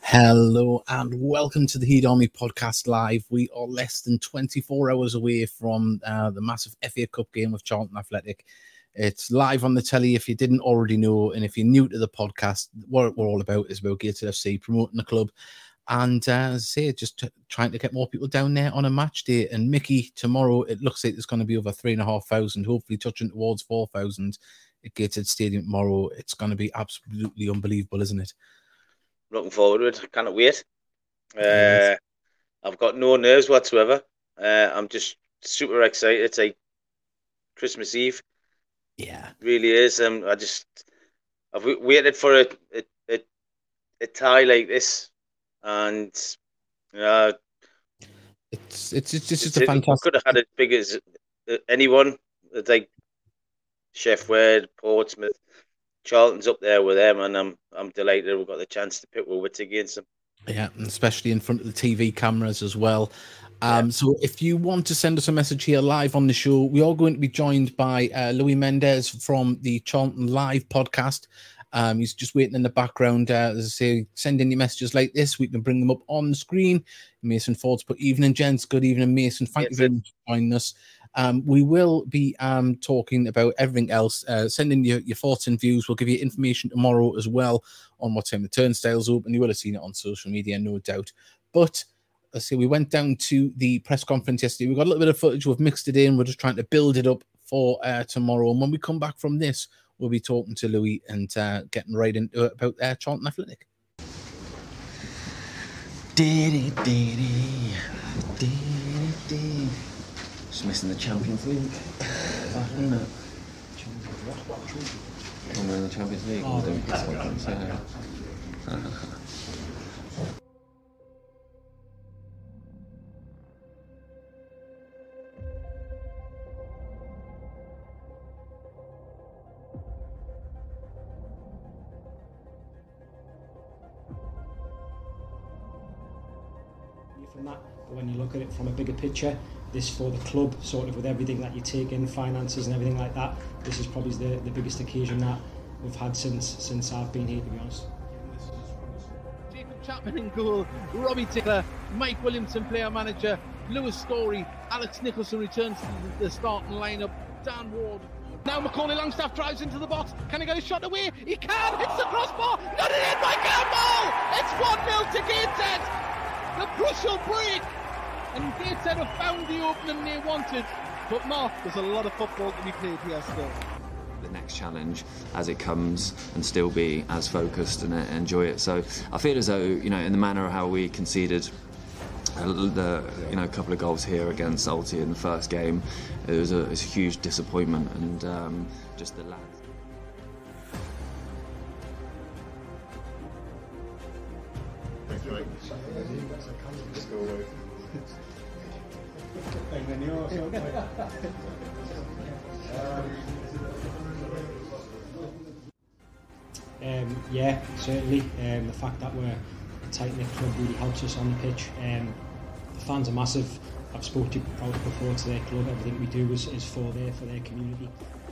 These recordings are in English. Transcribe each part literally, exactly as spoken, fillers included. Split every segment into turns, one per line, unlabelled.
Hello and welcome to the Heat Army Podcast Live. We are less than twenty-four hours away from uh, the massive F A Cup game with Charlton Athletic. It's live on the telly if you didn't already know, and if you're new to the podcast, what we're all about is about Gateshead F C, promoting the club, and uh, as I say, just t- trying to get more people down there on a match day. And Mickey, tomorrow it looks like there's going to be over three and a half thousand, hopefully touching towards four thousand at Gateshead Stadium tomorrow. It's going to be absolutely unbelievable, isn't it?
Looking forward to it. I cannot wait. Uh, yes. I've got no nerves whatsoever. Uh, I'm just super excited. It's like Christmas Eve.
Yeah,
it really is. Um, I just I've waited for a a, a, a tie like this, and uh,
it's it's it's just
it's,
a fantastic.
We could have had it as big as anyone. It's like Chef Wade, Portsmouth. Charlton's up there with them, and I'm I'm delighted we've got the chance to pit our wits against them.
Yeah, and especially in front of the T V cameras as well. Um, yeah. So if you want to send us a message here live on the show, we are going to be joined by uh, Louis Mendez from the Charlton Live podcast. Um, he's just waiting in the background. Uh, as I say, send in your messages like this. We can bring them up on the screen. Mason Ford's put evening, gents. Good evening, Mason. Thank yes, you very much for joining us. Um, we will be um, talking about everything else. Uh, send in your, your thoughts and views. We'll give you information tomorrow as well on what time the turnstiles open. You will have seen it on social media, no doubt. But let's see, we went down to the press conference yesterday. We got a little bit of footage. We've mixed it in. We're just trying to build it up for uh, tomorrow. And when we come back from this, we'll be talking to Louis and uh, getting right into it about uh, Charlton Athletic.
Diddy, diddy, diddy, diddy. Just missing the Champions League. That, isn't it? When we're in the Champions League, oh, we're doing press conference. Yeah.
From that, but when you look at it from a bigger picture, this for the club, sort of with everything that you take in, finances and everything like that, this is probably the, the biggest occasion that we've had since since I've been here, to be honest.
Jacob Chapman in goal, Robbie Tickler, Mike Williamson player manager, Lewis Story, Alex Nicholson returns to the starting lineup, Dan Ward. Now Macaulay Longstaff drives into the box. Can he get a shot away? He can! It's the crossbar! Not it in by Campbell! It's one nil to Gateshead! The crucial break, and Gateshead have found the opening they wanted. But Mark, there's a lot of football to be played here still.
The next challenge as it comes, and still be as focused and enjoy it. So I feel as though, you know, in the manner of how we conceded the, you know, couple of goals here against Alti in the first game, it was a, it was a huge disappointment, and um, just the lads.
Um, yeah, certainly. Um, the fact that we're a tight-knit club really helps us on the pitch. Um, the fans are massive. I've spoken to you before. It's their club. Everything we do is, is for their for their community.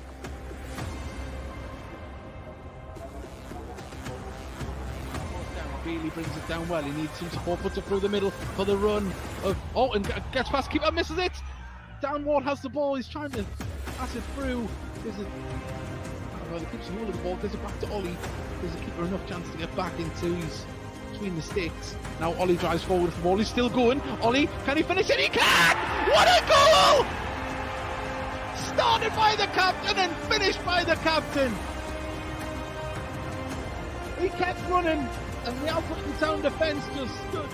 Really brings it down well. He needs some support, puts it through the middle for the run of, oh, and gets past keeper, misses it. Dan Ward has the ball. He's trying to pass it through. There's a, well, the keeper's holding the ball. Gives it back to Ollie. Gives the keeper enough chance to get back into. He's between the sticks. Now Ollie drives forward with the ball. He's still going. Ollie, can he finish it? He can! What a goal! Started by the captain and finished by the captain. He kept running, and the Alfreton Town defence just stood.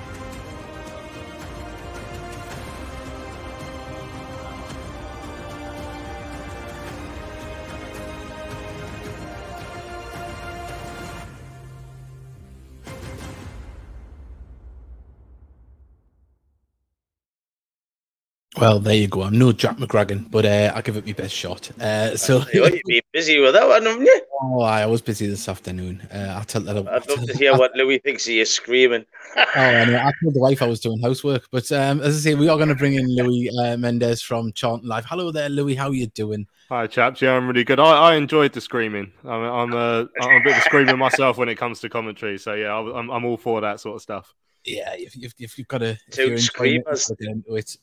Well, there you go. I'm no Jack McGragan, but uh, I'll give it my best shot. Uh, so
you've been busy with that one, haven't you?
Oh, I was busy this afternoon. Uh, I'll tell that.
I'd love to hear what Louis thinks of you screaming.
Oh, I know. I told the wife I was doing housework, but um, as I say, we are going to bring in Louis uh, Mendez from Charlton Live. Hello there, Louis. How are you doing?
Hi, chaps. Yeah, I'm really good. I, I enjoyed the screaming. I'm I'm a, I'm a bit of a screamer myself when it comes to commentary. So yeah, I'm I'm all for that sort of stuff.
Yeah, if, if, if you've got to
two screamers
get into it.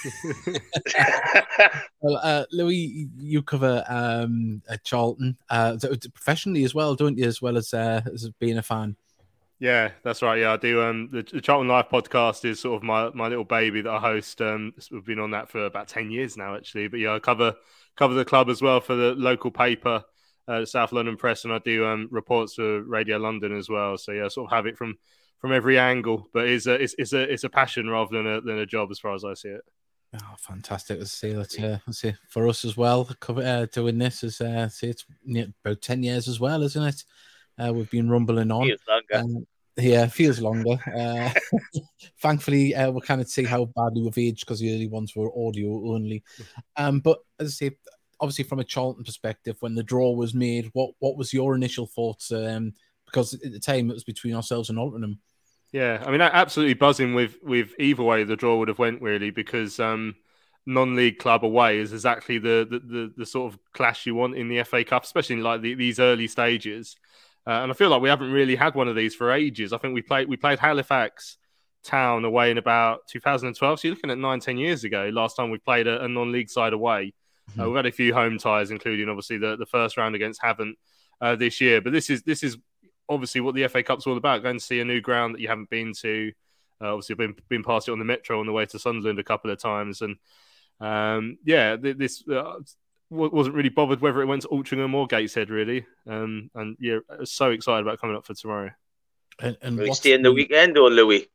Well, uh, Louis, you cover um, at Charlton uh, professionally as well, don't you? As well as uh, as being a fan.
Yeah, that's right. Yeah, I do. Um, the, the Charlton Live podcast is sort of my, my little baby that I host. Um, we've been on that for about ten years now, actually. But yeah, I cover cover the club as well for the local paper, uh, South London Press, and I do um, reports for Radio London as well. So yeah, I sort of have it from, from every angle. But it's a it's, it's a it's a passion rather than a than a job, as far as I see it.
Oh, fantastic! Let's see. Let's, uh, let's see. For us as well, cover, uh, doing this is uh, see, it's about ten years as well, isn't it? Uh, we've been rumbling on.
Feels longer.
Um, yeah, feels longer. Uh, thankfully, uh, we'll kind of see how badly we've aged because the early ones were audio only. Um, but as I say, obviously from a Charlton perspective, when the draw was made, what what was your initial thoughts? Um, because at the time it was between ourselves and Altrincham.
Yeah, I mean, absolutely buzzing with with either way the draw would have went, really, because um, non-league club away is exactly the, the the the sort of clash you want in the F A Cup, especially in like the, these early stages. Uh, and I feel like we haven't really had one of these for ages. I think we played we played Halifax Town away in about two thousand twelve. So you're looking at nine, ten years ago. Last time we played a, a non-league side away. Mm-hmm. Uh, we've had a few home ties, including obviously the, the first round against Havant uh, this year. But this is this is obviously what the F A Cup's all about. Going to see a new ground that you haven't been to. Uh, obviously, I've been been past it on the Metro on the way to Sunderland a couple of times, and um, yeah, this. Uh, wasn't really bothered whether it went to Altrincham or Gateshead, really. Um, and yeah, I was so excited about coming up for tomorrow.
And, and
Are you staying the weekend or Louis?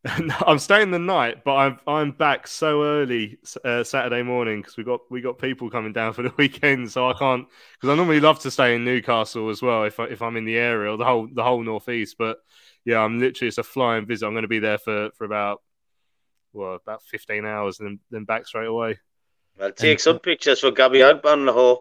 I'm staying the night, but I'm I'm back so early uh, Saturday morning because we got we got people coming down for the weekend, so I can't because I normally love to stay in Newcastle as well if I, if I'm in the area or the whole the whole northeast. But yeah, I'm literally it's a flying visit. I'm going to be there for, for about well about fifteen hours and then, then back straight away.
I'll take and, some pictures for Gabby Ogban the whole.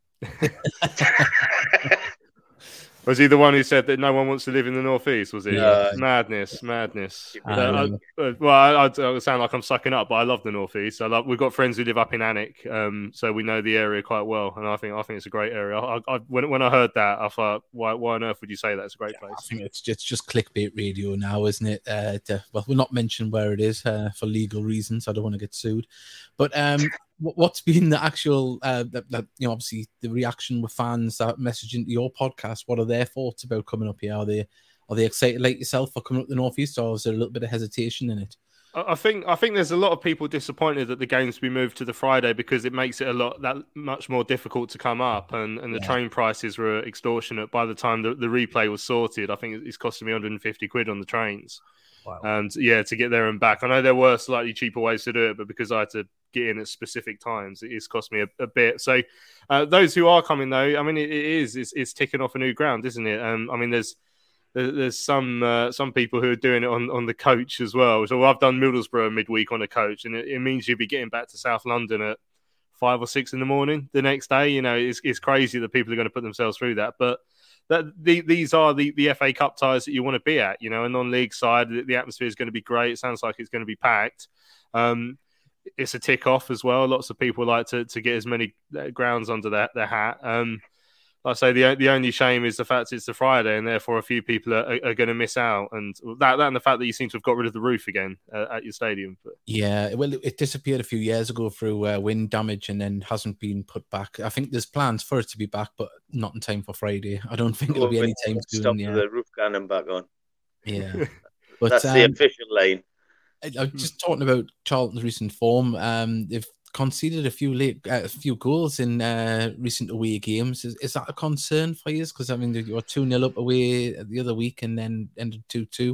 Was he the one who said that no one wants to live in the northeast? Was he?
Uh,
madness, madness.
Uh,
I, I, well, I, I sound like I'm sucking up, but I love the northeast. I love. We've got friends who live up in Alnwick, um, so we know the area quite well, and I think I think it's a great area. I, I, when when I heard that, I thought, why why on earth would you say that? It's a great place.
I think it's just just clickbait radio now, isn't it? Uh, to, well, we'll not mention where it is uh, for legal reasons. I don't want to get sued, but um. What's been the actual, uh, that, that, you know, obviously the reaction with fans that message into your podcast? What are their thoughts about coming up here? Are they are they excited like yourself for coming up the northeast, or is there a little bit of hesitation in it?
I think I think there's a lot of people disappointed that the game's been moved to the Friday because it makes it a lot that much more difficult to come up, and, and the yeah. train prices were extortionate. By the time the, the replay was sorted, I think it's costing me one hundred fifty quid on the trains. Wow. And yeah, to get there and back. I know there were slightly cheaper ways to do it, but because I had to get in at specific times, it is cost me a, a bit. So uh, those who are coming, though, I mean, it, it is it's, it's ticking off a new ground, isn't it? Um, I mean, there's there's some uh, some people who are doing it on, on the coach as well. So I've done Middlesbrough midweek on a coach, and it, it means you'll be getting back to South London at five or six in the morning the next day. You know, it's it's crazy that people are going to put themselves through that, but. That the, these are the, the F A Cup ties that you want to be at, you know, a non-league side. The, the atmosphere is going to be great. It sounds like it's going to be packed. Um, it's a tick off as well. Lots of people like to, to get as many grounds under their, their hat. Um, like I say, the the only shame is the fact it's the Friday, and therefore a few people are, are, are going to miss out. And that, that and the fact that you seem to have got rid of the roof again uh, at your stadium. But.
Yeah, well, it disappeared a few years ago through uh, wind damage, and then hasn't been put back. I think there's plans for it to be back, but not in time for Friday. I don't think it'll be any time soon.
Stop
yeah.
the roof cannon back on.
Yeah, but
that's um, the official line.
I, I'm just talking about Charlton's recent form. Um, they've conceded a few late, uh, a few goals in uh, recent away games. Is, is that a concern for you? Because I mean, you were two nil up away the other week and then ended two two.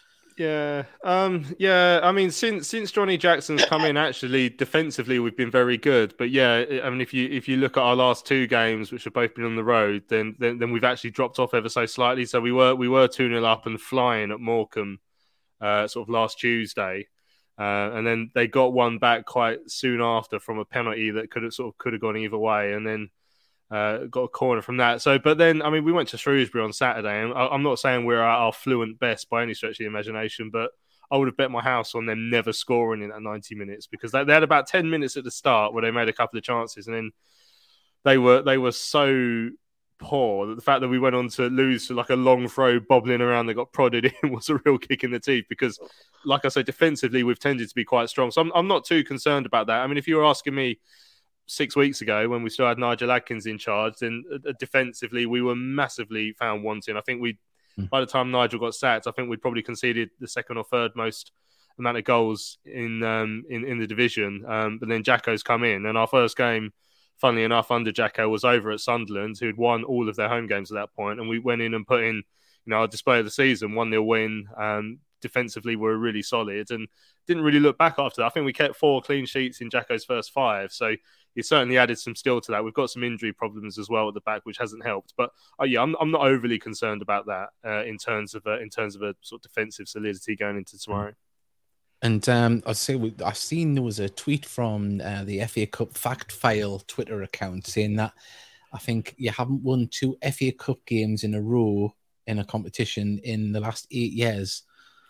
Yeah, um, yeah. I mean, since since Johnny Jackson's come in, actually defensively we've been very good. But yeah, I mean, if you if you look at our last two games, which have both been on the road, then then, then we've actually dropped off ever so slightly. So we were we were two nil up and flying at Morecambe, uh, sort of last Tuesday. Uh, and then they got one back quite soon after from a penalty that could have sort of could have gone either way, and then uh, got a corner from that. So, but then I mean, we went to Shrewsbury on Saturday, and I, I'm not saying we're at our fluent best by any stretch of the imagination, but I would have bet my house on them never scoring in that ninety minutes, because they, they had about ten minutes at the start where they made a couple of chances, and then they were they were so poor that the fact that we went on to lose to like a long throw bobbling around that got prodded in was a real kick in the teeth, because like I say, defensively we've tended to be quite strong, so I'm, I'm not too concerned about that. I mean, if you were asking me six weeks ago when we still had Nigel Adkins in charge, then uh, defensively we were massively found wanting. I think we mm. by the time Nigel got sacked, I think we'd probably conceded the second or third most amount of goals in um, in, in the division, um, but then Jacko's come in, and our first game, funnily enough, under Jacko was over at Sunderland, who'd won all of their home games at that point, and we went in and put in, you know, our display of the season, one nil win. Um, defensively, we were really solid and didn't really look back after that. I think we kept four clean sheets in Jacko's first five, so he certainly added some steel to that. We've got some injury problems as well at the back, which hasn't helped. But uh, yeah, I'm I'm not overly concerned about that uh, in terms of a, in terms of a sort of defensive solidity going into tomorrow.
And um, I'd say I've seen there was a tweet from uh, the F A Cup Fact File Twitter account saying that I think you haven't won two F A Cup games in a row in a competition in the last eight years.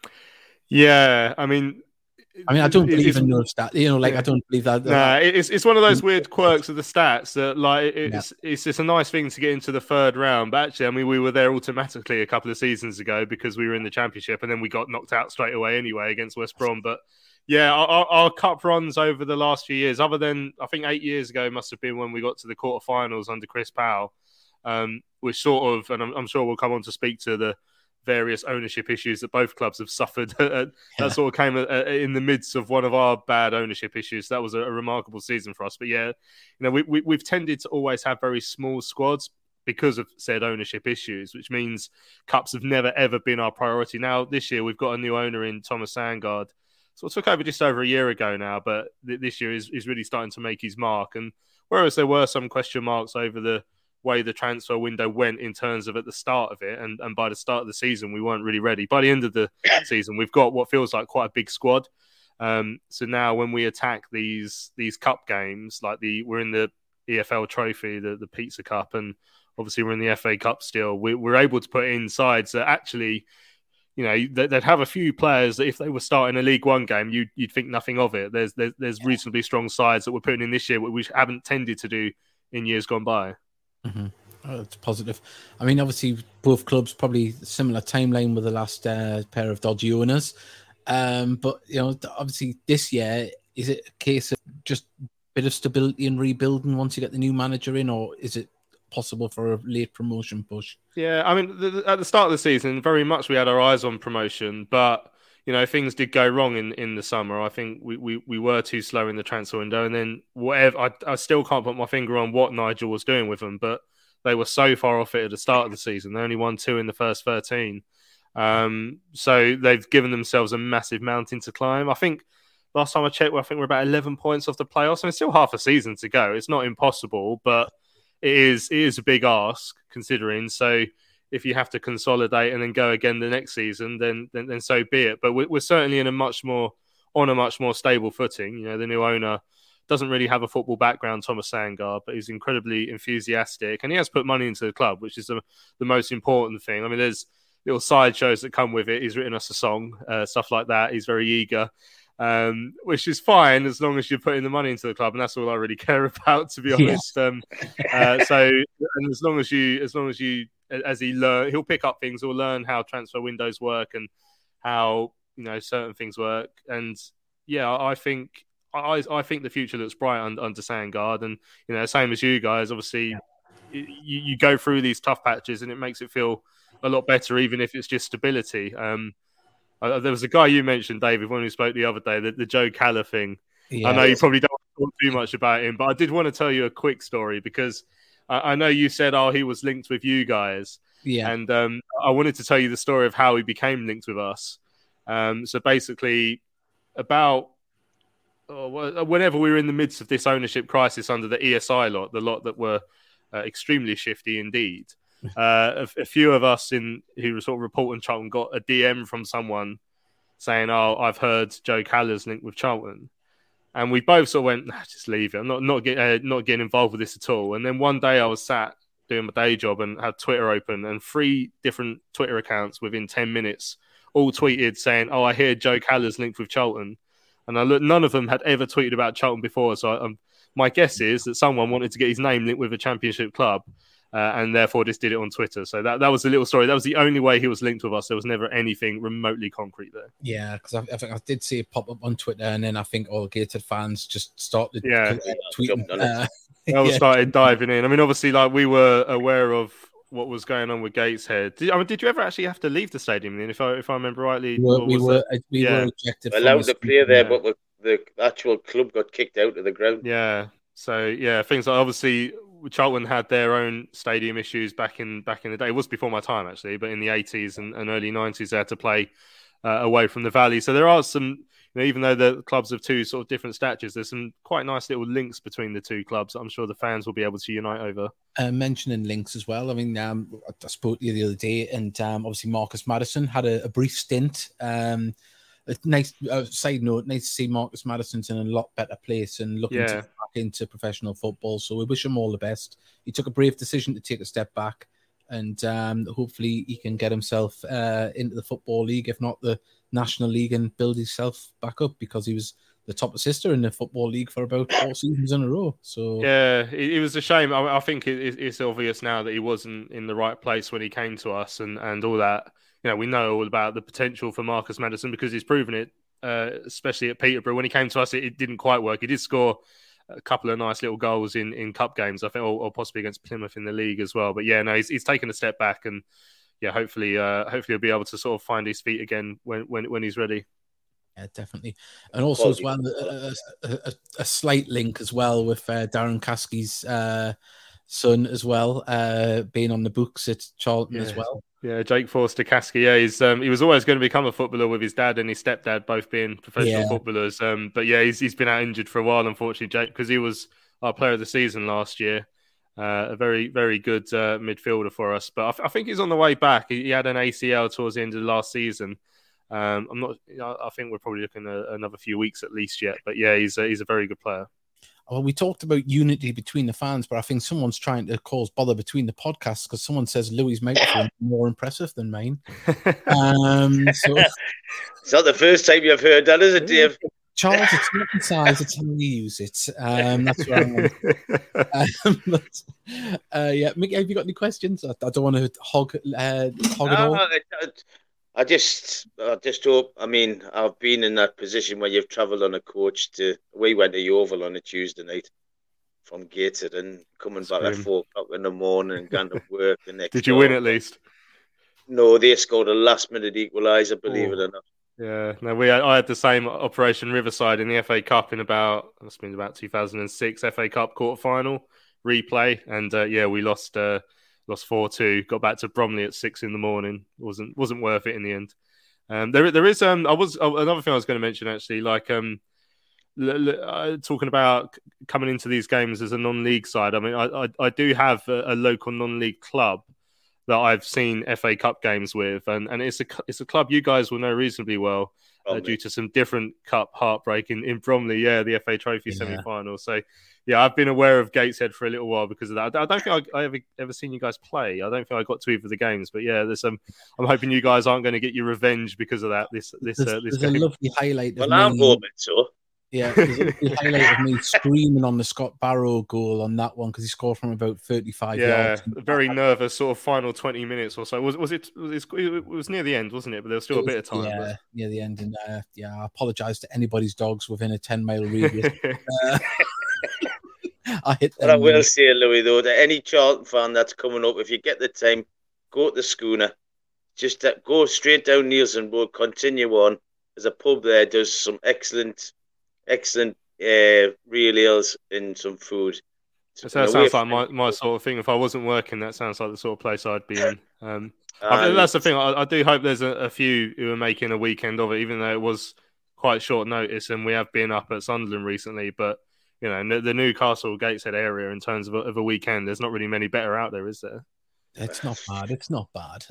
Yeah, I mean,
I mean, I don't believe in those stats. You know, like yeah. I don't believe that.
No, nah, it's it's one of those weird quirks of the stats that, like, it's yeah. it's just a nice thing to get into the third round. But actually, I mean, we were there automatically a couple of seasons ago because we were in the Championship, and then we got knocked out straight away anyway against West Brom. But yeah, our, our cup runs over the last few years, other than I think eight years ago must have been when we got to the quarterfinals under Chris Powell, um, which sort of, and I'm, I'm sure we'll come on to speak to the various ownership issues that both clubs have suffered. that yeah. sort of came in the midst of one of our bad ownership issues. That was a, a remarkable season for us. But yeah, you know, we, we, we've tended to always have very small squads because of said ownership issues, which means cups have never, ever been our priority. Now, this year, we've got a new owner in Thomas Sandgaard. So it took over just over a year ago now, but th- this year is, is really starting to make his mark. And whereas there were some question marks over the way the transfer window went in terms of at the start of it, and, and by the start of the season we weren't really ready. By the end of the season we've got what feels like quite a big squad, um, so now when we attack these these cup games, like the we're in the E F L Trophy, the, the Pizza Cup, and obviously we're in the F A Cup still, we, we're able to put in sides that actually, you know, they'd have a few players that if they were starting a League One game, you'd, you'd think nothing of it. There's, there's there's reasonably strong sides that we're putting in this year, which we haven't tended to do in years gone by.
Mm-hmm. Oh, it's positive. I mean, obviously, both clubs probably similar timeline with the last uh, pair of dodgy owners. Um, but, you know, obviously this year, is it a case of just a bit of stability and rebuilding once you get the new manager in, or is it possible for a late promotion push?
Yeah, I mean, the, the, at the start of the season, very much we had our eyes on promotion, but, you know, things did go wrong in, in the summer. I think we, we, we were too slow in the transfer window, and then whatever, I, I still can't put my finger on what Nigel was doing with them, but they were so far off it at the start of the season. They only won two in the first thirteen. Um, so they've given themselves a massive mountain to climb. I think last time I checked, I think we're about eleven points off the playoffs. I mean, it's still half a season to go. It's not impossible, but it is it is a big ask considering. So if you have to consolidate and then go again the next season, then then, then so be it. But we're, we're certainly in a much more on a much more stable footing. You know, the new owner doesn't really have a football background, Thomas Sandgaard, but he's incredibly enthusiastic, and he has put money into the club, which is the, the most important thing. I mean, there's little sideshows that come with it. He's written us a song, uh, stuff like that. He's very eager, um, which is fine as long as you're putting the money into the club, and that's all I really care about, to be honest. Yeah. Um, uh, so, and as long as you, as long as you, as he learn, he'll pick up things. He'll learn how transfer windows work and how, you know, certain things work. And yeah, I think. I, I think the future looks bright under, under Sandgaard, and you know, same as you guys. Obviously, yeah. you, you go through these tough patches, and it makes it feel a lot better, even if it's just stability. Um, uh, there was a guy you mentioned, David, when we spoke the other day, the, the Joe Calla thing. Yeah, I know you probably don't want to talk too much about him, but I did want to tell you a quick story because I, I know you said, "Oh, he was linked with you guys."
Yeah,
and um, I wanted to tell you the story of how he became linked with us. Um, so basically, about whenever we were in the midst of this ownership crisis under the E S I lot, the lot that were uh, extremely shifty indeed, uh, a, a few of us in who were sort of reporting Charlton got a D M from someone saying, "Oh, I've heard Joe Callaghan's linked with Charlton," and we both sort of went, nah, "Just leave it. I'm not not get, uh, not getting involved with this at all." And then one day I was sat doing my day job and had Twitter open, and three different Twitter accounts within ten minutes all tweeted saying, "Oh, I hear Joe Callaghan's linked with Charlton," and I looked, none of them had ever tweeted about Charlton before. So I, um, my guess is that someone wanted to get his name linked with a Championship club. Uh, and therefore just did it on Twitter. So that, that was the little story. That was the only way he was linked with us. There was never anything remotely concrete there.
Yeah, because I, I think I did see it pop up on Twitter, and then I think all Gated fans just started
yeah.
tweeting. Uh,
I was
yeah.
started diving in. I mean, obviously, like we were aware of what was going on with Gateshead. Did, I mean, did you ever actually have to leave the stadium then? If I if I remember rightly,
we were we were, we
yeah.
were ejected.
Allowed to play there, yeah. but the actual club got kicked out of the ground.
Yeah. So yeah, things like obviously. Charlton had their own stadium issues back in back in the day. It was before my time, actually, but in the eighties and, and early nineties, they had to play uh, away from the Valley. So there are some, you know, even though the clubs of two sort of different statures, there's some quite nice little links between the two clubs that I'm sure the fans will be able to unite over.
Uh, mentioning links as well. I mean, um, I spoke to you the other day, and um, obviously Marcus Maddison had a, a brief stint. Um, A nice uh, side note, nice to see Marcus Maddison's in a lot better place and looking
yeah.
to get back into professional football. So we wish him all the best. He took a brave decision to take a step back, and um, hopefully he can get himself uh, into the Football League, if not the National League, and build himself back up, because he was the top assister in the Football League for about four seasons in a row. So
yeah, it, it was a shame. I, I think it, it's obvious now that he wasn't in the right place when he came to us, and, and all that. You know, we know all about the potential for Marcus Maddison because he's proven it, uh, especially at Peterborough. When he came to us, it, it didn't quite work. He did score a couple of nice little goals in, in cup games, I think, or, or possibly against Plymouth in the league as well. But yeah, no, he's, he's taken a step back, and yeah, hopefully, uh, hopefully he'll be able to sort of find his feet again when when, when he's ready.
Yeah, definitely. And also as well, a, a, a slight link as well with uh, Darren Caskey's uh, son as well, uh, being on the books at Charlton
yeah.
as well.
Yeah, Jake Forster Caskey. Yeah, he's um, he was always going to become a footballer with his dad and his stepdad both being professional
yeah.
footballers. Um, but yeah, he's he's been out injured for a while, unfortunately, Jake, because he was our player of the season last year. Uh, a very very good uh, midfielder for us. But I, th- I think he's on the way back. He, he had an A C L towards the end of the last season. Um, I'm not. I think we're probably looking at another few weeks at least yet. But yeah, he's a, he's a very good player.
Well, we talked about unity between the fans, but I think someone's trying to cause bother between the podcasts because someone says Louis' microphone is more impressive than mine. Um, so
it's not the first time you've heard that, is it, Dave?
Charles, it's not the size, it's how you use it. Um, that's what I want. Um, but, uh, yeah, Mickey, have you got any questions? I, I don't want to hog, uh, hog it all.
I, I, I just, I just hope. I mean, I've been in that position where you've travelled on a coach to. We went to Yeovil on a Tuesday night from Gateshead and coming back at four o'clock in the morning and going to work the next.
Did you win at least?
No, they scored a last-minute equaliser. Believe
oh.
it or not.
Yeah, no, we. I had the same Operation Riverside in the F A Cup in about. It's been about two thousand six F A Cup quarter final replay, and uh, yeah, we lost. Uh, Lost four two. Got back to Bromley at six in the morning. wasn't wasn't worth it in the end. Um, there there is um. I was oh, another thing I was going to mention actually. Like um, l- l- uh, talking about coming into these games as a non-league side. I mean, I I, I do have a, a local non-league club that I've seen F A Cup games with, and, and it's a it's a club you guys will know reasonably well uh, due to some different cup heartbreak in, in Bromley. Yeah, the F A Trophy yeah. semi-final. So. Yeah, I've been aware of Gateshead for a little while because of that. I don't think I, I ever ever seen you guys play. I don't think I got to either of the games, but yeah, there's um. I'm hoping you guys aren't going to get your revenge because of that. This this
there's,
uh, this
there's
game.
a lovely highlight.
Well, I'm hoping so.
Yeah, there's a lovely highlight of me screaming on the Scott Barrow goal on that one because he scored from about thirty-five
yeah,
yards.
Yeah, very nervous sort of final twenty minutes or so. Was was it? Was it, it was near the end, wasn't it? But there was still
was,
a bit of time.
Yeah,
but...
near the end, and uh, yeah, I apologise to anybody's dogs within a ten mile radius. uh, I hit
But I will say, Louis, though, that any Charlton fan that's coming up, if you get the time, go to the Schooner. Just uh, go straight down Nielsen Road, continue on. There's a pub there, does some excellent, excellent uh, real ales and some food.
So that sounds like my, my sort of thing. If I wasn't working, that sounds like the sort of place I'd be in. Um, I mean, that's the thing. I, I do hope there's a, a few who are making a weekend of it, even though it was quite short notice, and we have been up at Sunderland recently, but you know, the Newcastle Gateshead area in terms of a, of a weekend, there's not really many better out there, is there?
It's not bad. It's not bad.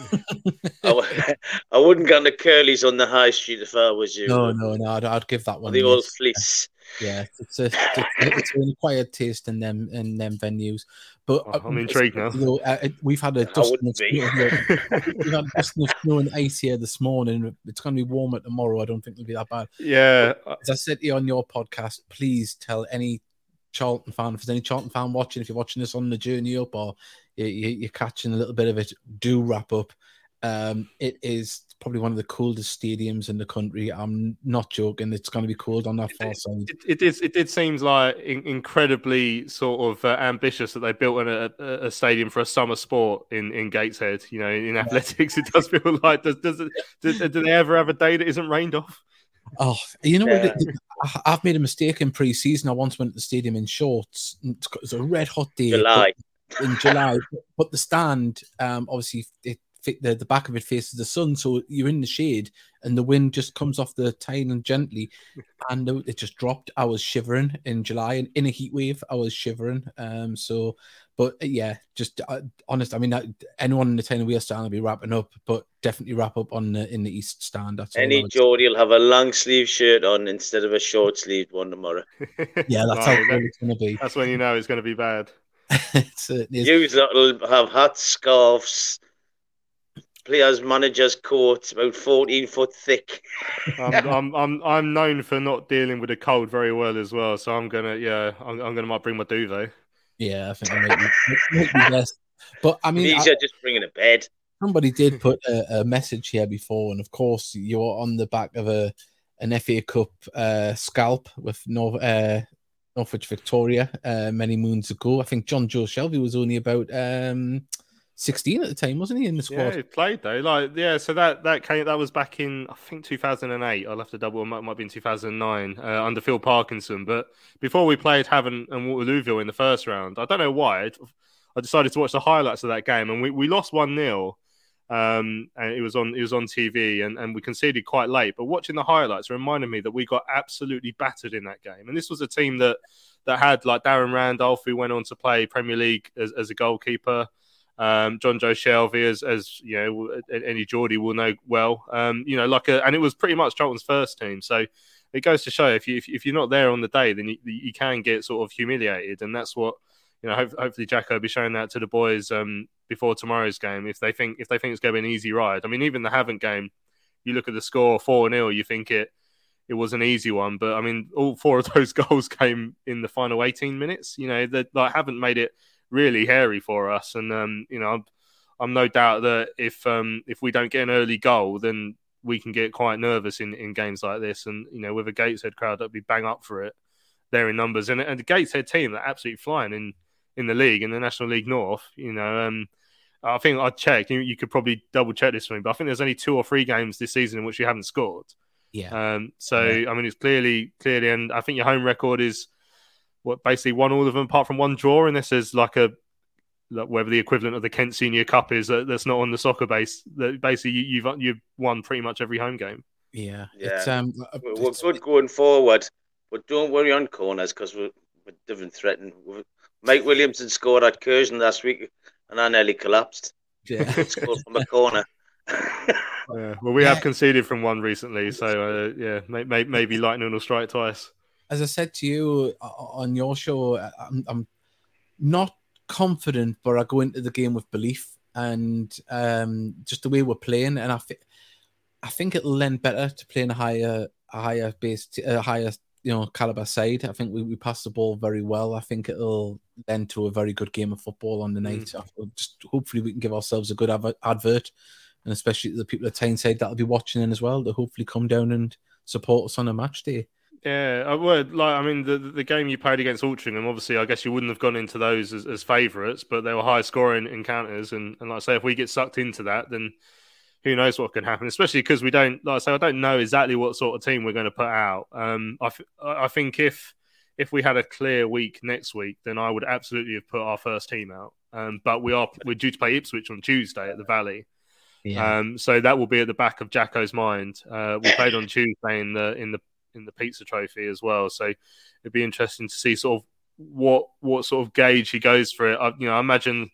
I, w- I wouldn't go to Curly's on the high street if I was you.
No, no, no. I'd, I'd give that one.
The
a
old
miss.
fleece.
Yeah, it's a it's, a, it's an acquired taste in them in them venues. But
oh, I'm intrigued now.
You know, uh, we've had a dusting of snow here. We've had a dusting of snow and ice here this morning. It's going to be warmer tomorrow. I don't think it'll be that bad.
Yeah.
But as I said to you on your podcast, please tell any Charlton fan, if there's any Charlton fan watching, if you're watching this on the journey up or you, you, you're catching a little bit of it, do wrap up. Um, it is probably one of the coldest stadiums in the country. I'm not joking. It's going to be cold on that far side.
It, it, it did. It did seem like in, incredibly sort of uh, ambitious that they built an, a, a stadium for a summer sport in, in Gateshead. You know, in athletics, it does feel like. Does does it? Do, do they ever have a day that isn't rained off?
Oh, you know
Yeah.
what? I've made a mistake in pre-season. I once went to the stadium in shorts. It was a red hot day.
July.
In July, but the stand, um, obviously, it the the back of it faces the sun, so you're in the shade, and the wind just comes off the tile and gently, and it just dropped. I was shivering in July, and in a heat wave, I was shivering. Um, so, but yeah, just uh, honest. I mean, uh, anyone in the ten wheel stand will be wrapping up, but definitely wrap up on the, in the east stand. That's
Any Geordie will have a long sleeve shirt on instead of a short sleeved one tomorrow.
Yeah, that's
No,
how
that,
it's going to be.
That's when you know it's going to be bad.
It certainly is.
You will have hats, scarves, players, managers' coats about fourteen foot thick.
I'm, I'm I'm I'm known for not dealing with the cold very well as well, so I'm gonna yeah I'm, I'm gonna might bring my duvet.
Yeah, I think it might be, might be best. But I mean,
These
I,
are just bringing a bed.
somebody did put a, a message here before, and of course, you're on the back of a an F A Cup uh, scalp with North, uh, Norwich Victoria uh, many moons ago. I think John Joe Shelby was only about um, sixteen at the time, wasn't he, in the squad?
Yeah, he played though. Like yeah, so that that came that was back in I think two thousand eight. I'll have to double. It might, might be in two thousand nine uh, under Phil Parkinson. But before we played Havant and Waterlooville in the first round, I don't know why I decided to watch the highlights of that game, and we, we lost one nil. Um, and it was on it was on T V, and, and we conceded quite late. But watching the highlights reminded me that we got absolutely battered in that game. And this was a team that that had like Darren Randolph, who went on to play Premier League as, as a goalkeeper. Um, John Joe Shelby, as as you know, any Geordie will know well. Um, you know, like a, and it was pretty much Charlton's first team. So it goes to show if you if, if you're not there on the day, then you, you can get sort of humiliated, and that's what. You know, hopefully Jacko will be showing that to the boys um, before tomorrow's game. If they think if they think it's going to be an easy ride, I mean, even the Havant game, you look at the score four nil, you think it it was an easy one. But I mean, all four of those goals came in the final eighteen minutes. You know, that like haven't made it really hairy for us. And um, you know, I'm, I'm no doubt that if um, if we don't get an early goal, then we can get quite nervous in, in games like this. And you know, with a Gateshead crowd that'd be bang up for it, they're in numbers, and and the Gateshead team they're absolutely flying in. in the league, in the National League North, you know, um, I think I checked, you, you could probably double check this for me, but I think there's only two or three games this season in which you haven't scored.
Yeah.
Um, so,
yeah.
I mean, it's clearly, clearly, and I think your home record is what basically won all of them apart from one draw, and this is like a, like whatever the equivalent of the Kent Senior Cup is, uh, that's not on the soccer base. That basically you, you've you've won pretty much every home game.
Yeah.
Yeah.
It's, um,
We're
it's,
good going forward, but don't worry on corners because we're, we're different threatened. We're, Mike Williamson scored at Curzon last week, and I nearly collapsed.
Yeah.
Scored from a corner.
Yeah. Well, we
yeah.
have conceded from one recently, so uh, yeah, may, may, maybe lightning will strike twice.
As I said to you on your show, I'm, I'm not confident, but I go into the game with belief, and um, just the way we're playing, and I, th- I think it'll lend better to playing a higher, a higher base, a higher. You know, caliber side. I think we, we pass the ball very well. I think it'll lend to a very good game of football on the night. Mm. Just hopefully we can give ourselves a good adver- advert, and especially the people at Tyneside that'll be watching in as well to hopefully come down and support us on a match day.
Yeah, I would. Like, I mean, the the game you played against Altrincham, obviously, I guess you wouldn't have gone into those as, as favourites, but they were high scoring encounters, and, and like I say, if we get sucked into that, then who knows what can happen, especially because we don't, like I say, I don't know exactly what sort of team we're going to put out. Um, I, th- I think if if we had a clear week next week, then I would absolutely have put our first team out. Um, but we are we're due to play Ipswich on Tuesday at the Valley, yeah. um, so that will be at the back of Jacko's mind. Uh, we played on Tuesday in the in the in the Pizza Trophy as well, so it'd be interesting to see sort of what what sort of gauge he goes for it. I, you know, I imagine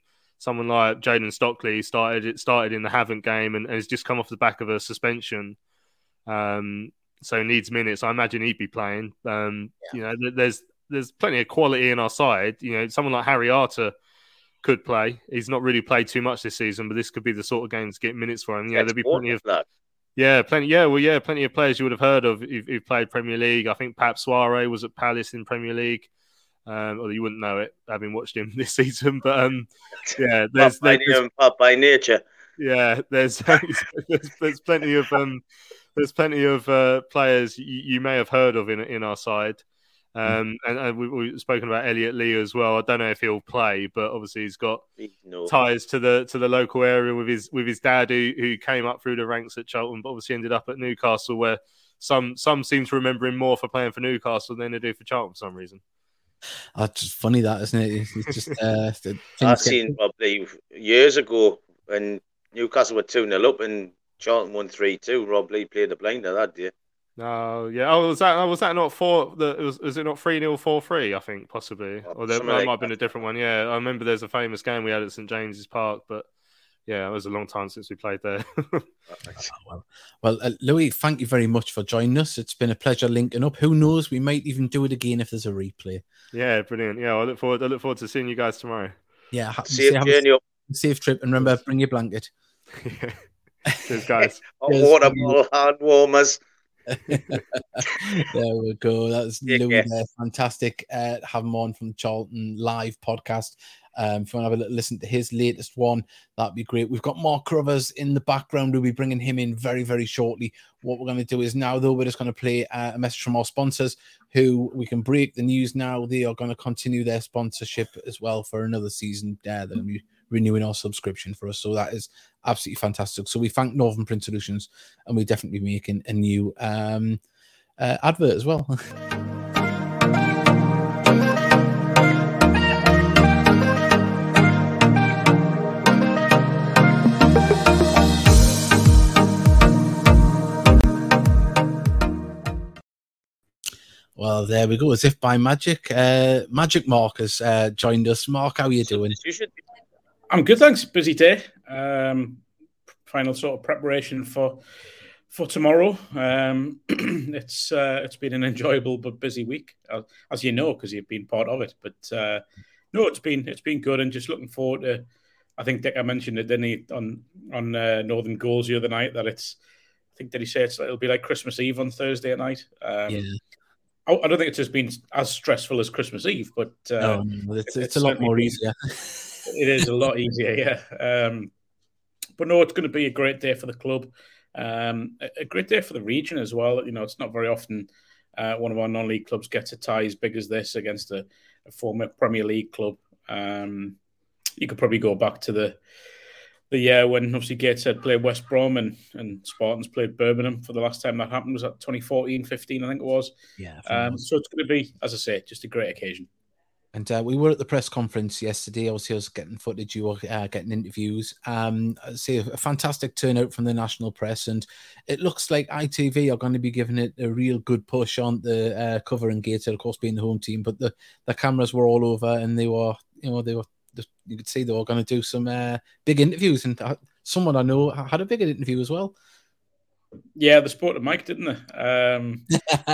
someone like Jaden Stockley started it started in the Havant game and, and has just come off the back of a suspension. Um, so needs minutes. I imagine he'd be playing. Um, yeah. You know, there's there's plenty of quality in our side. You know, someone like Harry Arter could play. He's not really played too much this season, but this could be the sort of game to get minutes for him. Yeah, there'll be plenty of that. Yeah, plenty. Yeah, well, yeah, plenty of players you would have heard of who've, who've played Premier League. I think Pap Soiree was at Palace in Premier League. Um, although you wouldn't know it, having watched him this season. But um, yeah, there's,
by,
there's,
there's by nature.
Yeah, there's there's, there's plenty of um, there's plenty of uh, players you, you may have heard of in in our side. Um, and, and we, we've spoken about Elliot Lee as well. I don't know if he'll play, but obviously he's got no. ties to the to the local area with his with his dad, who who came up through the ranks at Charlton, but obviously ended up at Newcastle, where some some seem to remember him more for playing for Newcastle than they do for Charlton for some reason.
That's just funny, that, isn't it? It's just uh,
I've seen probably years ago when Newcastle were two nil up and Charlton won three two. Rob Lee played the blinder that day.
No, yeah. Oh, was that was that not four? The was was it not three nil four three? I think possibly, oh, or there might like have been a different one. Yeah, I remember there's a famous game we had at St James's Park, but yeah, it was a long time since we played there.
oh, well, well uh, Louis, thank you very much for joining us. It's been a pleasure linking up. Who knows? We might even do it again if there's a replay.
Yeah, brilliant. Yeah, I look forward. I look forward to seing you guys tomorrow.
Yeah,
safe journey up.
Safe trip, and remember, bring your blanket.
Cheers, guys.
Water bottle, hand warmers.
There we go. That's Take Louis care. There. Fantastic. Uh, have him on from the Charlton Live podcast. Um, if you want to have a little listen to his latest one, that'd be great. We've got Mark Crovers in the background. We'll be bringing him in very, very shortly. What we're going to do is now, though, we're just going to play uh, a message from our sponsors, who we can break the news now. They are going to continue their sponsorship as well for another season. Uh, they're going to be renewing our subscription for us. So that is absolutely fantastic. So we thank Northern Print Solutions, and we'll definitely be making a new um, uh, advert as well. Well, there we go. As if by magic, uh, Magic Mark has uh, joined us. Mark, how are you doing?
I'm good, thanks. Busy day. Um, final sort of preparation for for tomorrow. Um, it's uh, it's been an enjoyable but busy week, as you know, because you've been part of it. But uh, no, it's been it's been good, and just looking forward to. I think Dick, I mentioned it, didn't he, on on uh, Northern Goals the other night, that it's. I think did he say it's it'll be like Christmas Eve on Thursday at night. Um, yeah. I don't think it's just been as stressful as Christmas Eve, but uh,
no, it's, it's, it's a lot more easier.
It is a lot easier, yeah. Um, but no, it's going to be a great day for the club, um, a, a great day for the region as well. You know, it's not very often uh, one of our non-league clubs gets a tie as big as this against a, a former Premier League club. Um, you could probably go back to the the year when obviously Gateshead played West Brom and, and Spartans played Birmingham for the last time that happened. Was that twenty fourteen fifteen, I think it was.
Yeah.
Um, so it's going to be, as I say, just a great occasion.
And uh, we were at the press conference yesterday. Obviously, I was getting footage. You were uh, getting interviews. Um, I see a fantastic turnout from the national press, and it looks like I T V are going to be giving it a real good push on the uh, covering Gateshead, of course, being the home team. But the, the cameras were all over, and they were, you know, they were. You could see they were going to do some uh, big interviews, and someone I know had a big interview as well.
Yeah, they spoke to Mike, didn't they? Um,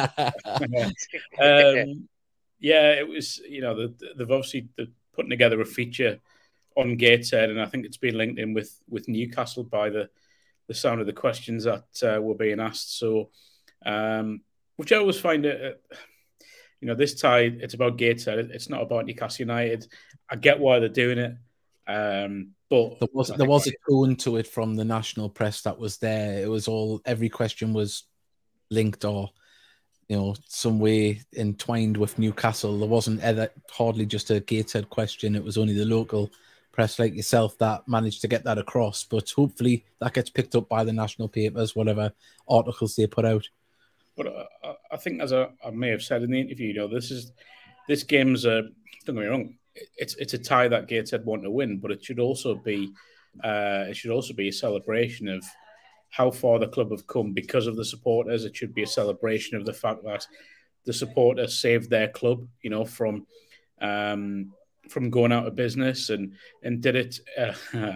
um, yeah, it was. You know, they've obviously they're putting together a feature on Gateshead, and I think it's been linked in with with Newcastle by the the sound of the questions that uh, were being asked. So, um, which I always find it. You know, this tie, it's about Gateshead. It's not about Newcastle United. I get why they're doing it. Um, but
there was, there was a tone to it from the national press that was there. It was all, every question was linked or, you know, some way entwined with Newcastle. There wasn't ever, hardly just a Gateshead question. It was only the local press like yourself that managed to get that across. But hopefully that gets picked up by the national papers, whatever articles they put out.
But uh, I think, as I, I may have said in the interview, you know, this is this game's a don't get me wrong, it's it's a tie that Gateshead want to win, but it should also be uh, it should also be a celebration of how far the club have come because of the supporters. It should be a celebration of the fact that the supporters saved their club, you know, from um, from going out of business and and did it. Uh,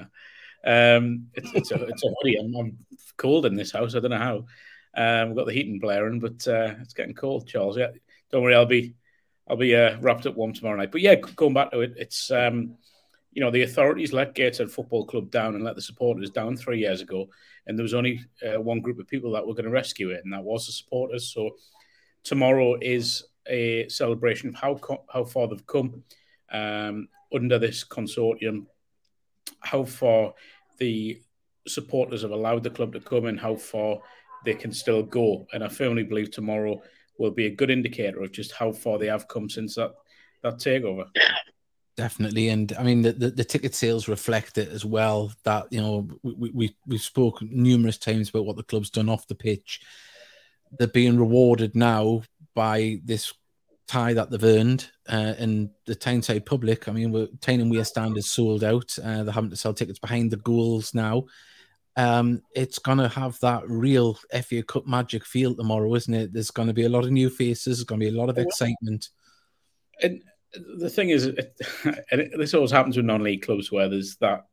um, it's, it's a it's a hoodie. I'm, I'm cold in this house. I don't know how. Um, we've got the heating blaring, but uh, it's getting cold, Charles. Yeah, don't worry. I'll be I'll be uh, wrapped up warm tomorrow night. But yeah, going back to it, it's um, you know, the authorities let Gateshead Football Club down and let the supporters down three years ago, and there was only uh, one group of people that were going to rescue it, and that was the supporters. So tomorrow is a celebration of how co- how far they've come um, under this consortium, how far the supporters have allowed the club to come, and how far they can still go. And I firmly believe tomorrow will be a good indicator of just how far they have come since that that takeover.
Definitely, and I mean the, the, the ticket sales reflect it as well. That you know we we we spoke numerous times about what the club's done off the pitch. They're being rewarded now by this tie that they've earned, uh, and the Tyneside public. I mean, we're, Tyne and Wear stand is sold out. Uh, they're having to sell tickets behind the goals now. Um, it's gonna have that real F A Cup magic feel tomorrow, isn't it? There's going to be a lot of new faces. There's going to be a lot of excitement.
And the thing is, it, and it, this always happens with non-league clubs where there's that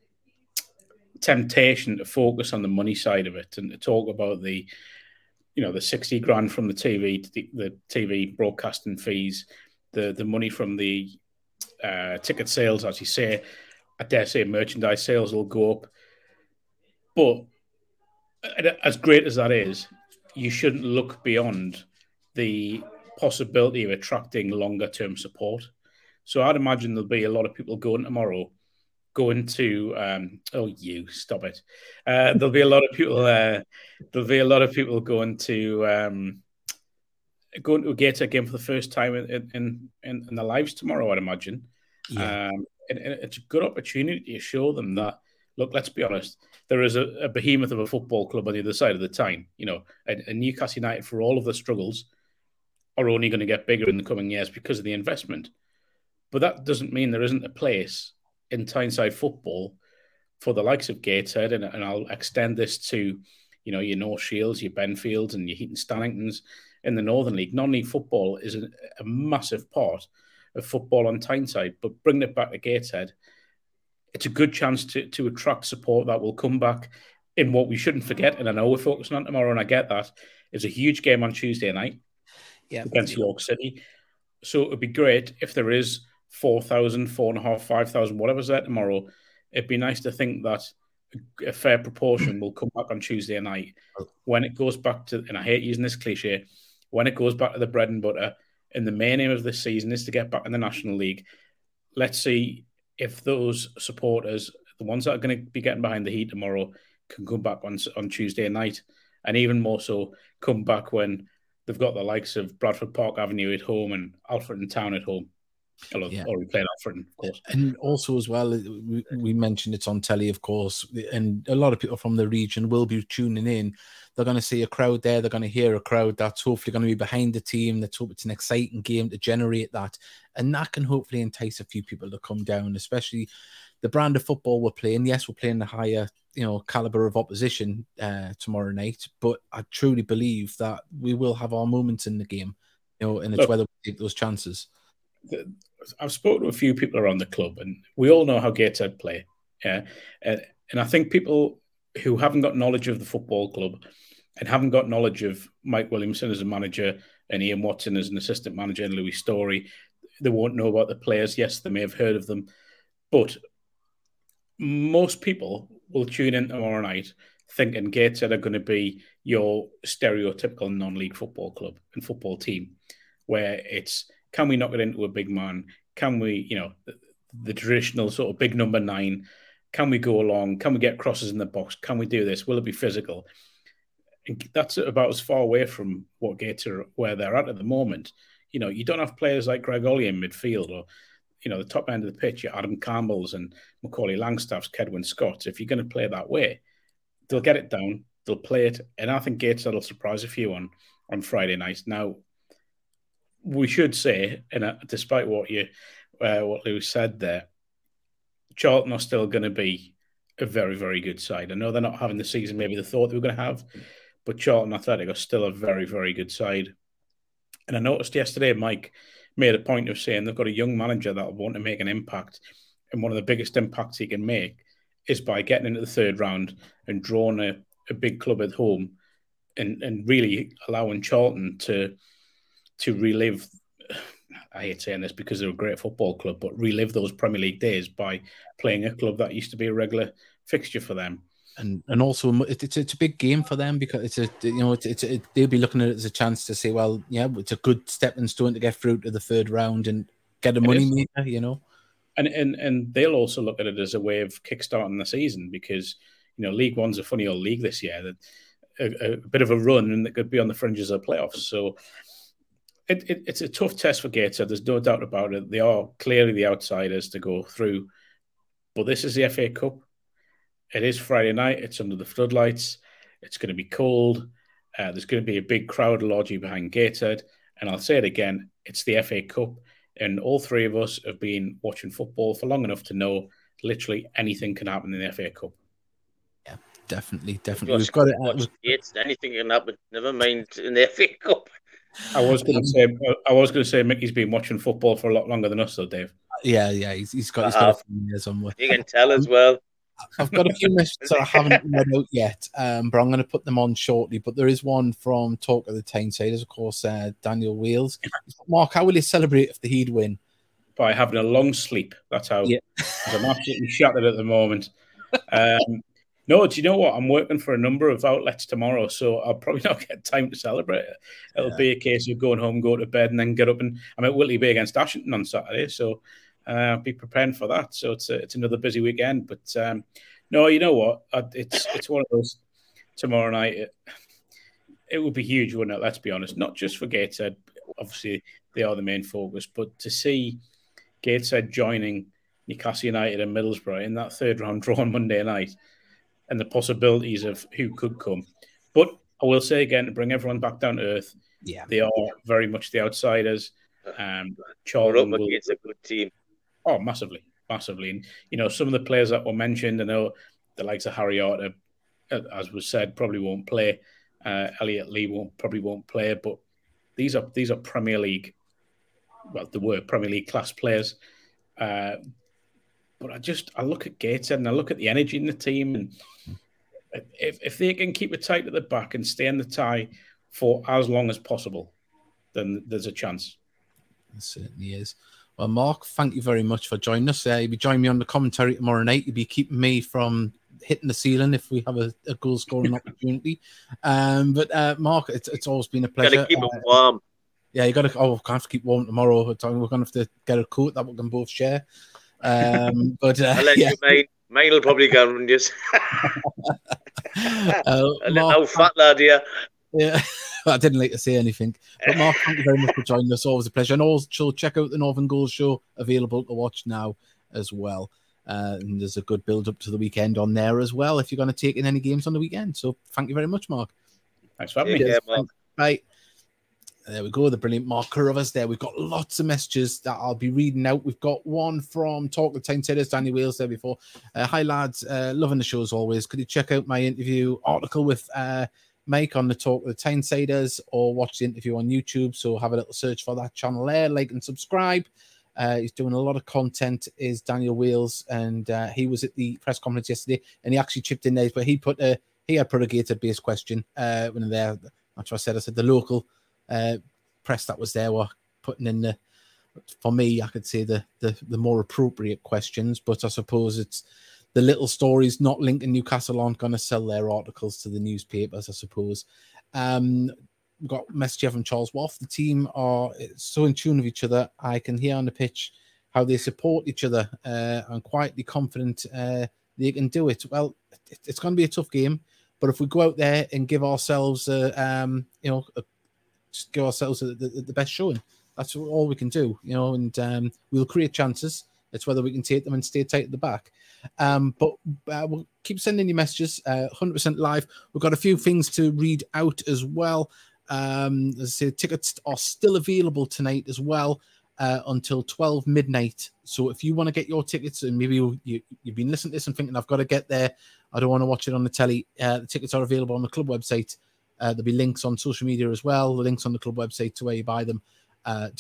temptation to focus on the money side of it and to talk about the, you know, the sixty grand from the T V, the, the T V broadcasting fees, the the money from the uh, ticket sales, as you say. I dare say merchandise sales will go up. But as great as that is, you shouldn't look beyond the possibility of attracting longer-term support. So I'd imagine there'll be a lot of people going tomorrow, going to um, oh, you stop it. Uh, there'll be a lot of people. Uh, there'll be a lot of people going to um, going to a Gateshead game for the first time in in, in, in their lives tomorrow. I'd imagine. Yeah. Um, and, and it's a good opportunity to show them that. Look, let's be honest. There is a, a behemoth of a football club on the other side of the Tyne. You know, and, and Newcastle United, for all of the struggles, are only going to get bigger in the coming years because of the investment. But that doesn't mean there isn't a place in Tyneside football for the likes of Gateshead, and, and I'll extend this to, you know, your North Shields, your Benfields, and your Heaton Stanningtons in the Northern League. Non-league football is a, a massive part of football on Tyneside, but bringing it back to Gateshead, it's a good chance to, to attract support that will come back in what we shouldn't forget, and I know we're focusing on tomorrow, and I get that, is a huge game on Tuesday night yeah, against York City. So it would be great if there is four thousand, four thousand five hundred, five thousand, whatever's there tomorrow. It'd be nice to think that a fair proportion will come back on Tuesday night when it goes back to, and I hate using this cliche, when it goes back to the bread and butter, and the main aim of this season is to get back in the National League. Let's see if those supporters, the ones that are going to be getting behind the Heat tomorrow, can come back on on Tuesday night, and even more so, come back when they've got the likes of Bradford Park Avenue at home and Alfreton Town at home. Hello, yeah. Or we played Alfreton, of course.
And also as well, we, we mentioned it's on telly, of course, and a lot of people from the region will be tuning in. They're going to see a crowd there. They're going to hear a crowd that's hopefully going to be behind the team. Let's hope it's an exciting game to generate that. And that can hopefully entice a few people to come down, especially the brand of football we're playing. Yes, we're playing the higher, you know, caliber of opposition uh, tomorrow night, but I truly believe that we will have our moments in the game, you know, and it's Look, whether we take those chances.
The, I've spoken to a few people around the club, and we all know how Gateshead play. Yeah, and, and I think people who haven't got knowledge of the football club and haven't got knowledge of Mike Williamson as a manager and Ian Watson as an assistant manager and Louis Story, they won't know about the players. Yes, they may have heard of them, but most people will tune in tomorrow night thinking Gateshead are going to be your stereotypical non-league football club and football team, where it's, can we knock it into a big man? Can we, you know, the, the traditional sort of big number nine? Can we go along? Can we get crosses in the box? Can we do this? Will it be physical? And that's about as far away from what Gates are, where they're at at the moment. You know, you don't have players like Greg Ollie in midfield, or, you know, the top end of the pitch, your Adam Campbell's and Macaulay Langstaff's, Kedwin Scott. If you're going to play that way, they'll get it down, they'll play it, and I think Gates will surprise a few on, on Friday night. Now, we should say, and uh, despite what you, uh, what Lou said there, Charlton are still going to be a very, very good side. I know they're not having the season maybe they thought they were going to have, but Charlton Athletic are still a very, very good side. And I noticed yesterday, Mike, made a point of saying they've got a young manager that will want to make an impact. And one of the biggest impacts he can make is by getting into the third round and drawing a, a big club at home and, and really allowing Charlton to, to relive, I hate saying this because they're a great football club, but relive those Premier League days by playing a club that used to be a regular fixture for them.
And and also it's it's a big game for them because it's a you know it's it's a, they'll be looking at it as a chance to say, well, yeah, it's a good stepping stone to get through to the third round and get a money maker, you know.
And and and they'll also look at it as a way of kickstarting the season because you know League One's a funny old league this year, that a, a bit of a run and it could be on the fringes of playoffs. So it, it it's a tough test for Gateshead. There's no doubt about it. They are clearly the outsiders to go through, but this is the F A Cup. It is Friday night. It's under the floodlights. It's going to be cold. Uh, there's going to be a big crowd largely behind Gateshead. And I'll say it again, it's the F A Cup. And all three of us have been watching football for long enough to know literally anything can happen in the F A Cup.
Yeah, definitely, definitely. We've got it.
Watch Gates, anything can happen. Never mind in the F A Cup.
I was going to say, I was going to say, Mickey's been watching football for a lot longer than us, though, Dave.
Yeah, yeah, he's, he's got, he's got a few years on with.
You can tell as well.
I've got a few messages that I haven't read out yet, um, but I'm going to put them on shortly. But there is one from Talk of the Tynesiders, of course, uh, Daniel Wales. Mark, how will you celebrate if the Heat win?
By having a long sleep. That's how. Yeah. I'm absolutely shattered at the moment. Um, no, do you know what? I'm working for a number of outlets tomorrow, so I'll probably not get time to celebrate it. It'll yeah. be a case of going home, go to bed, and then get up. And I'm at Whitley Bay against Ashington on Saturday, so Uh, be preparing for that. So it's a, it's another busy weekend. But um, no, you know what? It's it's one of those tomorrow night. It, it would be huge, wouldn't it? Let's be honest. Not just for Gateshead. Obviously, they are the main focus. But to see Gateshead joining Newcastle United and Middlesbrough in that third round draw on Monday night and the possibilities of who could come. But I will say again, to bring everyone back down to earth,
yeah,
they are very much the outsiders. Um,
Charlton will... It's a good team.
Oh, massively, massively. And, you know, some of the players that were mentioned, I know the likes of Harry Arter, as was said, probably won't play. Uh, Elliot Lee won't probably won't play. But these are these are Premier League, well, they were Premier League class players. Uh, but I just, I look at Gateshead and I look at the energy in the team. And if, if they can keep it tight at the back and stay in the tie for as long as possible, then there's a chance.
It certainly is. Well, Mark, thank you very much for joining us. Uh, you'll be joining me on the commentary tomorrow night. You'll be keeping me from hitting the ceiling if we have a, a goal scoring opportunity. Um, but uh, Mark, it's it's always been a pleasure.
Got to keep
uh,
it warm.
Yeah, you got to. Oh, I have to keep warm tomorrow. We're going to have to get a coat that we can both share. Um, but uh,
I'll let
yeah.
you mine. Mine will probably go around just.
uh,
Mark, fat lad here.
Yeah. I didn't like to say anything. But Mark, thank you very much for joining us. Always a pleasure. And also check out the Northern Goals show, available to watch now as well. Uh, and there's a good build up to the weekend on there as well if you're going to take in any games on the weekend. So thank you very much, Mark.
Thanks for having me.
Yeah, Mark.
Bye. There we go. The brilliant Mark Carruthers there. We've got lots of messages that I'll be reading out. We've got one from Talk of the Tynesiders, Danny Wales there before. Uh, hi, lads. Uh, loving the show as always. Could you check out my interview article with uh, Mike on the Talk of the Tynesiders, or watch the interview on YouTube? So have a little search for that channel there, like and subscribe. Uh, he's doing a lot of content, is Daniel Wales, and uh, he was at the press conference yesterday, and he actually chipped in there, but he put a he had put a Gated-based question uh, when there. That's what I said. I said the local uh, press that was there were putting in the. For me, I could say the the the more appropriate questions, but I suppose it's. The little stories not linking Newcastle aren't going to sell their articles to the newspapers, I suppose. Um, we've got a message here from Charles Wolf. The team are so in tune with each other. I can hear on the pitch how they support each other. Uh, I'm quietly confident uh, they can do it. Well, it, it's going to be a tough game, but if we go out there and give ourselves, uh, um, you know, a, just give ourselves the, the, the best showing, that's all we can do, you know, and um, we'll create chances. It's whether we can take them and stay tight at the back. Um, but uh, we'll keep sending you messages, uh, one hundred percent live. We've got a few things to read out as well. Um, as I say, tickets are still available tonight as well uh, until twelve midnight. So if you want to get your tickets, and maybe you, you, you've been listening to this and thinking, I've got to get there, I don't want to watch it on the telly, uh, the tickets are available on the club website. Uh, there'll be links on social media as well, the links on the club website to where you buy them. Uh, do that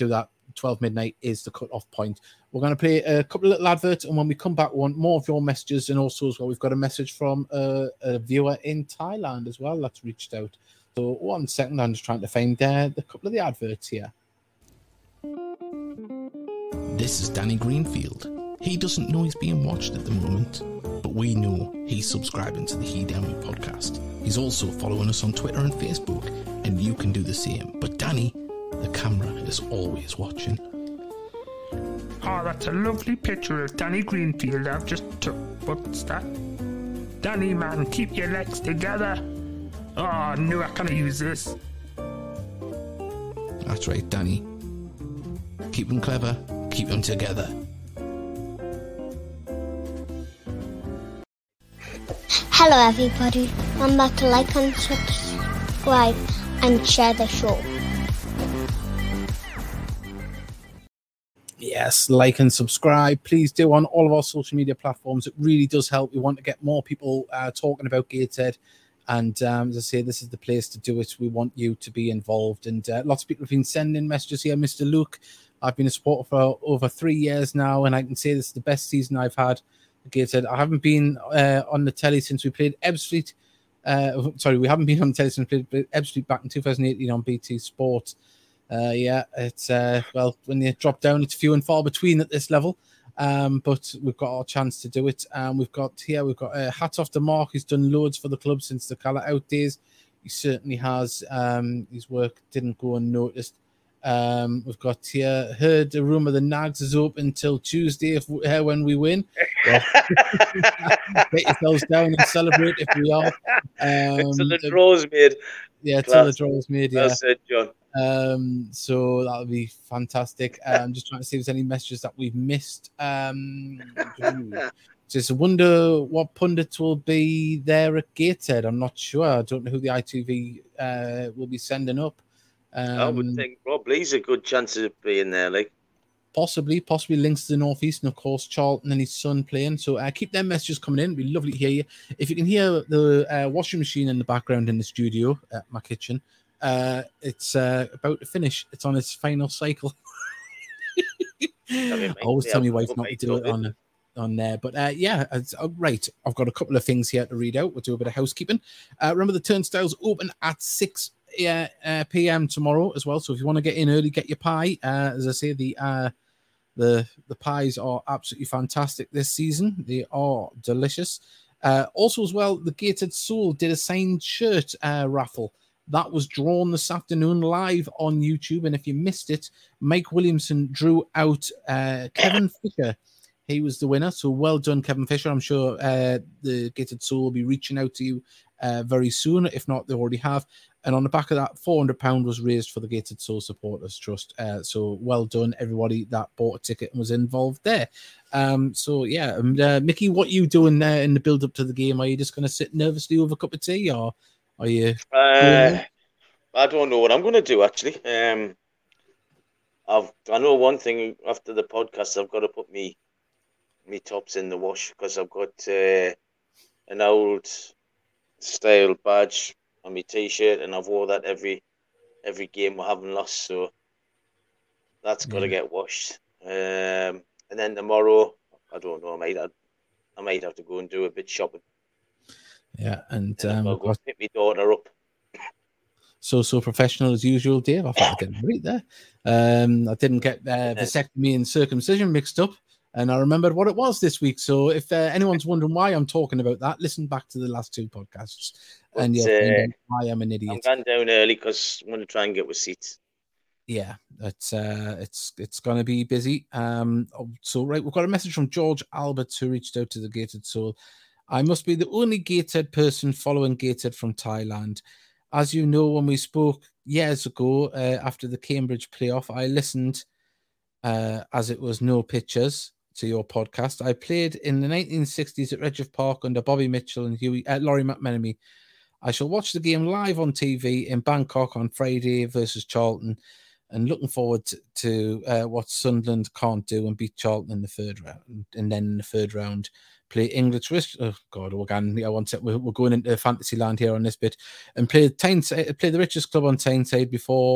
twelve midnight is the cut-off point. We're going to play a couple of little adverts, and when we come back, we want more of your messages, and also as well, we've got a message from a, a viewer in Thailand as well that's reached out. So one second, I'm just trying to find uh, the couple of the adverts here.
This is Danny Greenfield. He doesn't know he's being watched at the moment, but we know he's subscribing to the He Down With podcast. He's also following us on Twitter and Facebook, and you can do the same. But Danny, the camera is always watching.
Oh, that's a lovely picture of Danny Greenfield I've just took. What's that? Danny, man, keep your legs together. Oh, I knew I couldn't use this.
That's right, Danny. Keep them clever, keep them together.
Hello everybody, remember to like and subscribe and share the show.
Yes, like and subscribe. Please do on all of our social media platforms. It really does help. We want to get more people uh, talking about Gateshead. And um, as I say, this is the place to do it. We want you to be involved. And uh, lots of people have been sending messages here. Mister Luke, I've been a supporter for over three years now, and I can say this is the best season I've had. Gateshead. I haven't been uh, on the telly since we played Ebbsfleet. Uh, sorry, we haven't been on the telly since we played Ebbsfleet back in two thousand eighteen on B T Sport. Uh, yeah, it's uh, well, when you drop down, it's few and far between at this level. Um, but we've got our chance to do it. Um, we've got here, we've got uh, hats off to Mark, who's done loads for the club since the Cala out days. He certainly has. Um, his work didn't go unnoticed. Um, we've got here, heard the rumour the Nags is open until Tuesday if uh, when we win. Well, get yourselves down and celebrate if we are. Um,
until the draw's made.
Yeah, until the draw's made. Yeah,
well said, John.
Um, so that'll be fantastic. I'm um, just trying to see if there's any messages that we've missed. Um, just wonder what pundits will be there at Gateshead. I'm not sure. I don't know who the I T V uh, will be sending up. Um,
I would think Rob Lee's a good chance of being there, like
possibly, possibly links to the Northeast, and of course Charlton and his son playing. So uh, keep them messages coming in. It'd be lovely to hear you. If you can hear the uh, washing machine in the background in the studio at my kitchen, uh, it's uh, about to finish. It's on its final cycle. I always tell my wife not to do it on on there, but uh, yeah, it's, uh, right. I've got a couple of things here to read out. We'll do a bit of housekeeping. Uh, remember, the turnstiles open at six Yeah, uh, P M tomorrow as well. So if you want to get in early, get your pie. Uh, as I say, the uh, the the pies are absolutely fantastic this season. They are delicious. Uh, also, as well, the Gated Soul did a signed shirt uh, raffle that was drawn this afternoon live on YouTube. And if you missed it, Mike Williamson drew out uh, Kevin Fisher. He was the winner. So well done, Kevin Fisher. I'm sure uh, the Gated Soul will be reaching out to you uh, very soon. If not, they already have. And on the back of that, four hundred pounds was raised for the Gated Soul Supporters Trust. Uh, so well done, everybody that bought a ticket and was involved there. Um, so, yeah, um, uh, Mickey, what are you doing there in the build-up to the game? Are you just going to sit nervously over a cup of tea, or are you...
Uh, I don't know what I'm going to do, actually. Um, I've I know one thing after the podcast, I've got to put me, me tops in the wash because I've got uh, an old style badge on my t-shirt, and I've wore that every every game we haven't lost, so that's got to yeah. get washed. Um, and then tomorrow, I don't know, I might have, I might have to go and do a bit shopping.
Yeah, and,
and
um,
I'll go pick my daughter up.
So so professional as usual, Dave. I thought I did right there. Um, I didn't get uh, vasectomy and circumcision mixed up. And I remembered what it was this week. So if uh, anyone's wondering why I'm talking about that, listen back to the last two podcasts. But, and you'll uh, find out why I'm an idiot.
I'm going down early because I'm going to try and get with seats.
Yeah, it's uh, it's it's going to be busy. Um, so, right, we've got a message from George Albert who reached out to the Gated Soul. I must be the only Gated person following Gated from Thailand. As you know, when we spoke years ago uh, after the Cambridge playoff, I listened uh, as it was no pictures to your podcast. I played in the nineteen sixties at Redcliffe Park under Bobby Mitchell and Hughie, uh, Laurie McMenemy. I shall watch the game live on T V in Bangkok on Friday versus Charlton, and looking forward to, to uh, what Sunderland can't do and beat Charlton in the third round, and then in the third round play English. Oh God, again, I want to, we're, we're going into fantasy land here on this bit, and play Tyneside, play the richest club on Tyneside before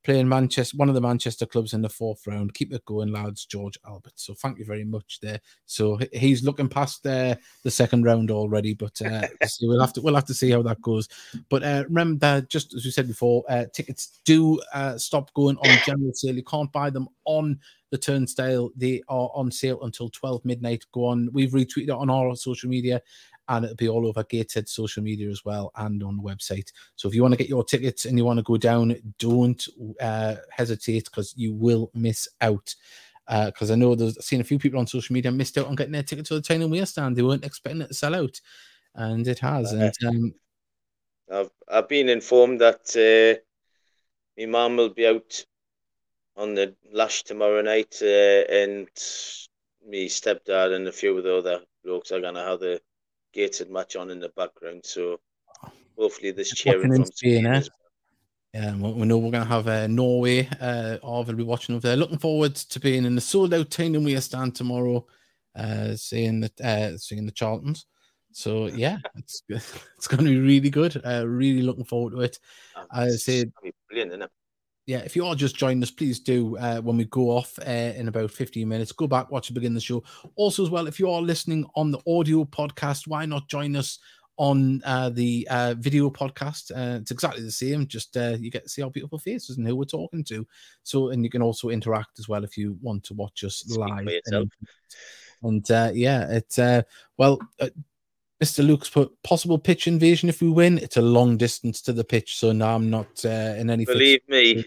playing Manchester, one of the Manchester clubs in the fourth round. Keep it going, lads. George Albert. So thank you very much there. So he's looking past uh, the second round already, but uh, so we'll have to we'll have to see how that goes. But uh, remember, just as we said before, uh, tickets do uh, stop going on general sale. You can't buy them on the turnstile. They are on sale until twelve midnight. Go on. We've retweeted it on our social media. And it'll be all over Gateshead social media as well and on the website. So if you want to get your tickets and you want to go down, don't uh, hesitate because you will miss out. Because uh, I know there's I've seen a few people on social media missed out on getting their ticket to the Tyne and Wear stand. They weren't expecting it to sell out, and it has. And um,
I've I've been informed that uh, my mum will be out on the lash tomorrow night, uh, and me stepdad and a few of the other blokes are gonna have the Gateshead match on in the background, so hopefully this cheering from Spain as well.
Yeah, we know we're going to have uh, Norway. Uh, Arv will be watching over there. Looking forward to being in the sold-out Tyne and Wear stand tomorrow, uh, seeing the uh, seeing the Charltons. So yeah, it's it's going to be really good. Uh, really looking forward to it.
Oh,
I say,
brilliant, isn't it?
Yeah, if you are just joining us, please do, uh, when we go off uh, in about fifteen minutes, go back, watch the beginning of the show. Also, as well, if you are listening on the audio podcast, why not join us on uh, the uh, video podcast? Uh, it's exactly the same, just uh, you get to see our beautiful faces and who we're talking to. So, and you can also interact as well if you want to watch us
Speak
live.
And,
and uh, yeah, it's, uh, well... Uh, Mister Luke's put possible pitch invasion if we win. It's a long distance to the pitch, so now I'm not uh, in any.
Believe me,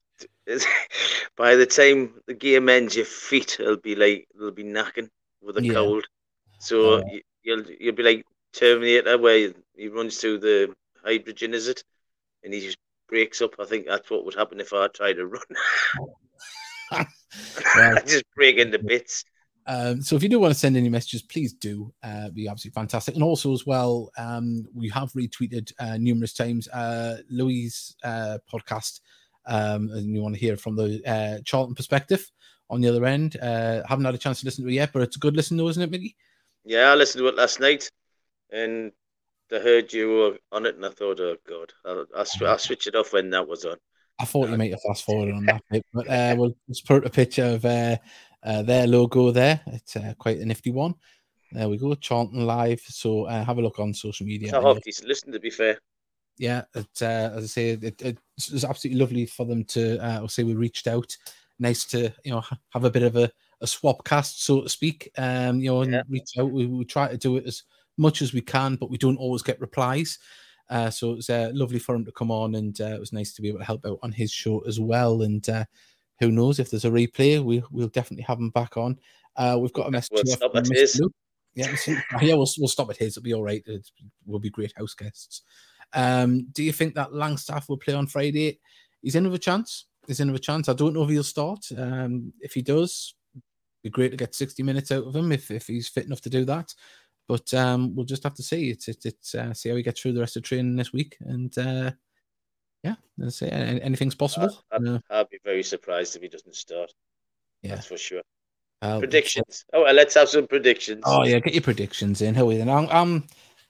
by the time the game ends, your feet will be like they'll be knacking with the yeah. cold. So uh, you'll you'll be like Terminator, where he runs through the hydrogen, is it? And he just breaks up. I think that's what would happen if I tried to run. well, just break into bits.
Um, so if you do want to send any messages, please do. Uh, be absolutely fantastic. And also as well, um, we have retweeted uh, numerous times uh, Louis' uh, podcast, um, and you want to hear from the uh, Charlton perspective on the other end. Uh, haven't had a chance to listen to it yet, but it's a good listen though, isn't it, Mickey?
Yeah, I listened to it last night, and I heard you were on it, and I thought, oh God, I'll, I'll, sw- I'll switch it off when that was on.
I thought you might have fast forwarded on that bit, but uh, we'll just put a picture of uh, uh, their logo there. It's uh, quite a nifty one. There we go, Charlton Live. So uh, have a look on social media.
It's a half decent listen, to be fair.
Yeah, it, uh, as I say, it, it, it was absolutely lovely for them to. Uh, I'll say we reached out. Nice to you know have a bit of a, a swap cast, so to speak. Um, you know, and yeah. reach out. We, we try to do it as much as we can, but we don't always get replies. Uh, so it was uh, lovely for him to come on, and uh, it was nice to be able to help out on his show as well. And uh, who knows if there's a replay, we, we'll definitely have him back on. Uh, we've got a message.
We'll stop at his.
Yeah, yeah, we'll we'll stop at his. It'll be all right. It will be great house guests. Um, do you think that Langstaff will play on Friday? He's in with a chance. He's in with a chance. I don't know if he'll start. Um, if he does, it'd be great to get sixty minutes out of him if if he's fit enough to do that. But um, we'll just have to see. It's it's, it's uh, see how he gets through the rest of training this week, and uh, yeah, let's say anything's possible.
I'd,
uh,
I'd be very surprised if he doesn't start.
Yeah,
that's for sure.
Uh,
predictions. Oh, well, let's have some predictions.
Oh yeah, get your predictions in. How are we then? I'm I'm,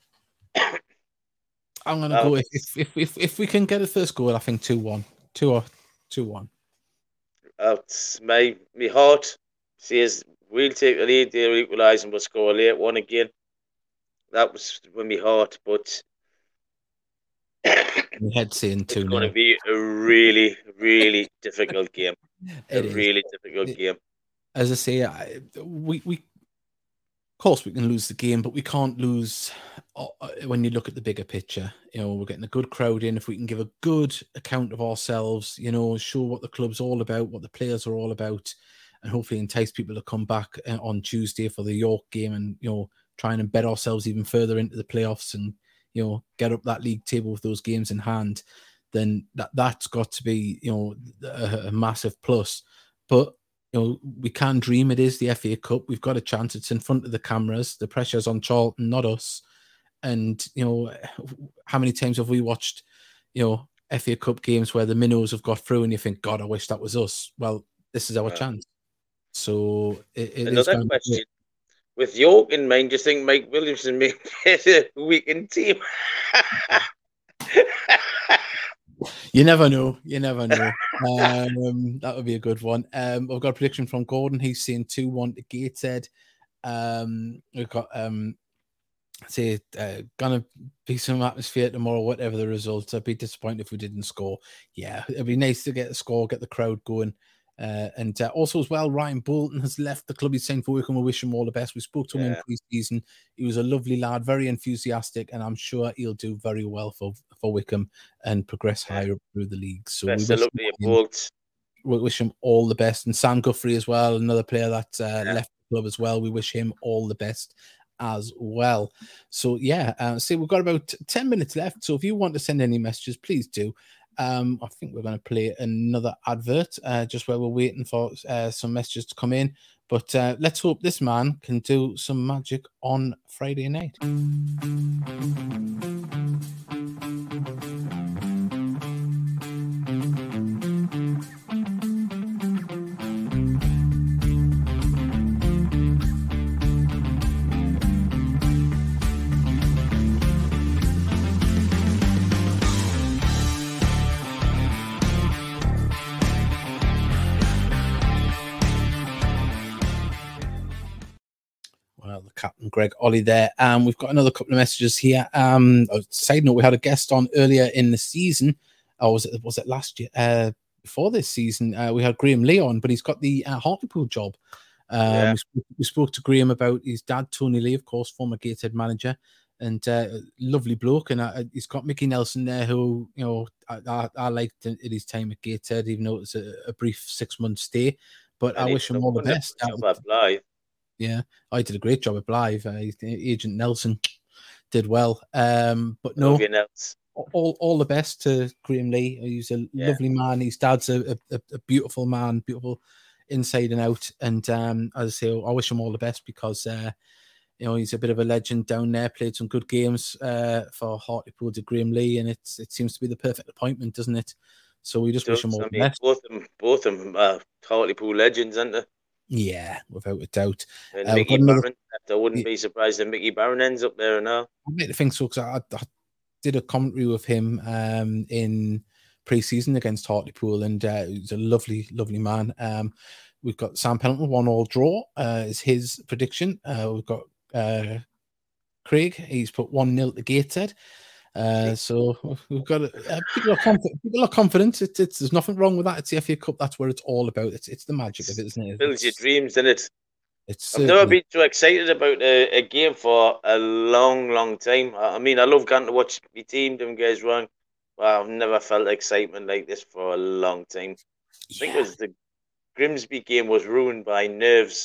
I'm gonna um, go if, if if if we can get a first goal. I think two one, two or two one.
Uh, my my heart says we'll take the lead. They'll equalise and we'll score a late one again. That was with my heart, but
my head saying two.
It's going to be a really, really difficult game.
It
a
is.
really difficult
it,
game.
As I say, I, we we of course we can lose the game, but we can't lose uh, when you look at the bigger picture. You know, we're getting a good crowd in. If we can give a good account of ourselves, you know, show what the club's all about, what the players are all about, and hopefully entice people to come back on Tuesday for the York game, and you know, try and embed ourselves even further into the playoffs, and you know, get up that league table with those games in hand. Then that that's got to be you know a, a massive plus. But you know, we can dream. It is the F A Cup. We've got a chance. It's in front of the cameras. The pressure's on Charlton, not us. And you know, how many times have we watched, you know, F A Cup games where the minnows have got through, and you think, God, I wish that was us. Well, this is our yeah. chance. So it, it
another
is
question. Be- With York in mind, do you think Mike Williamson made a weekend team?
You never know. You never know. um, that would be a good one. Um, I've got a prediction from Gordon. He's saying two one to Gateshead. Um, we've got um, say uh, gonna be some atmosphere tomorrow, whatever the result. I'd be disappointed if we didn't score. Yeah, it'd be nice to get a score, get the crowd going. Uh, and uh, also as well, Ryan Bolton has left the club. He's saying for Wycombe, we wish him all the best. We spoke to him yeah. in pre-season. He was a lovely lad, very enthusiastic, and I'm sure he'll do very well for, for Wycombe and progress yeah. higher up through the league. So
best
we
wish, him,
we wish him all the best. And Sam Guthrie as well, another player that uh, yeah. left the club as well. We wish him all the best as well. So yeah, uh, see, we've got about ten minutes left. So if you want to send any messages, please do. Um, I think we're going to play another advert uh, just while we're waiting for uh, some messages to come in. But uh, let's hope this man can do some magic on Friday night. Captain Greg Ollie there. Um, we've got another couple of messages here. Um, side note, we had a guest on earlier in the season, or was it was it last year? Uh, before this season, uh, we had Graham Lee on, but he's got the uh, Hartlepool job. Um, yeah. we, spoke, we spoke to Graham about his dad, Tony Lee, of course, former Gateshead manager, and uh, lovely bloke. And uh, he's got Mickey Nelson there, who you know I, I, I liked at his time at Gateshead, even though it was a, a brief six month stay. But and I wish him all the best. Yeah, I did a great job at Blythe. Uh, Agent Nelson did well. Um, but no, all all the best to Graham Lee. He's a yeah. lovely man. His dad's a, a, a beautiful man, beautiful inside and out. And um, as I say, I wish him all the best because uh, you know he's a bit of a legend down there. Played some good games uh, for Hartlepool to Graham Lee, and it's it seems to be the perfect appointment, doesn't it? So we just wish him all I the mean, best.
Both of them, both of them are Hartlepool legends, aren't they?
Yeah, without a doubt.
And uh, Mickey another... Barron, I wouldn't be surprised if Mickey Barron ends up there now.
I make think so because I, I did a commentary with him um, in pre-season against Hartlepool, and uh, he's a lovely, lovely man. Um, we've got Sam Pendleton, one all draw uh, is his prediction. Uh, we've got uh, Craig, he's put one nil to Gateshead. Uh, so we've got uh, people are confident. People are confident. It's, it's there's nothing wrong with that. It's the F A Cup. That's what it's all about. It's it's the magic of it, isn't it?
Builds your dreams, isn't it?
It's
I've certainly... never been so excited about a, a game for a long, long time. I mean, I love going to watch my team. Don't get us wrong. But I've never felt excitement like this for a long time. Yeah. I think it was the Grimsby game was ruined by nerves.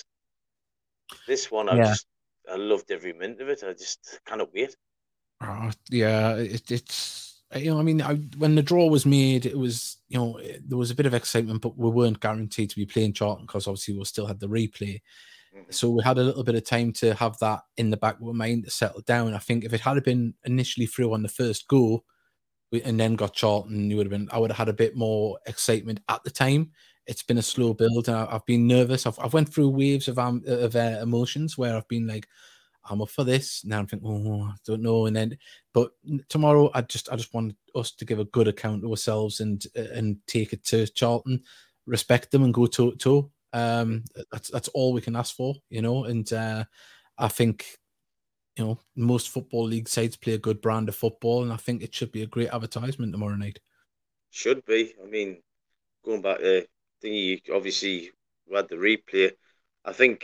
This one, I yeah. just I loved every minute of it. I just cannot wait.
Oh, yeah, it, it's you know, I mean, I, when the draw was made, it was you know there was a bit of excitement, but we weren't guaranteed to be playing Charlton because obviously we still had the replay, mm-hmm. so we had a little bit of time to have that in the back of our mind to settle down. I think if it had been initially through on the first goal, and then got Charlton, you would have been. I would have had a bit more excitement at the time. It's been a slow build, and I, I've been nervous. I've I've went through waves of um, of uh, emotions where I've been like, I'm up for this. Now I'm thinking, oh, I don't know. And then, but tomorrow, I just, I just want us to give a good account of ourselves and and take it to Charlton, respect them, and go toe to toe. Um, that's that's all we can ask for, you know. And uh, I think, you know, most football league sides play a good brand of football, and I think it should be a great advertisement tomorrow night.
Should be. I mean, going back to thingy, obviously we had the replay. I think.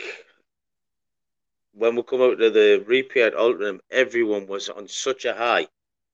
When we come out of the replay at Altrincham, everyone was on such a high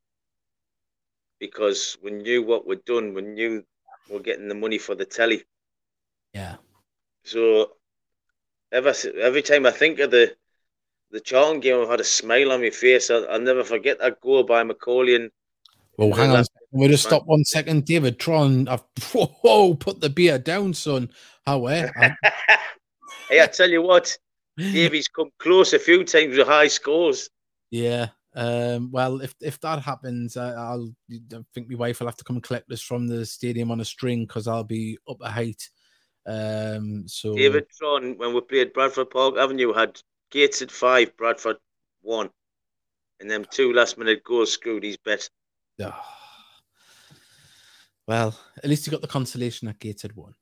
because we knew what we'd done. We knew we we're getting the money for the telly.
Yeah.
So every, every time I think of the the Charlton game, I've had a smile on my face. I'll, I'll never forget that goal by Macaulay. And,
well, hang on. We'll just stop one second. David Tron, I've, whoa, put the beer down, son. How, eh?
Hey, I tell you what. Davy's come close a few times with high scores.
Yeah. Um, well, if if that happens, uh, I'll I think my wife will have to come and collect us from the stadium on a string because I'll be up a height. Um, so
David Tron, when we played Bradford Park Avenue, had Gates at five, Bradford one, and them two last minute goals screwed his bet.
Oh. Well, at least you got the consolation that Gateshead won.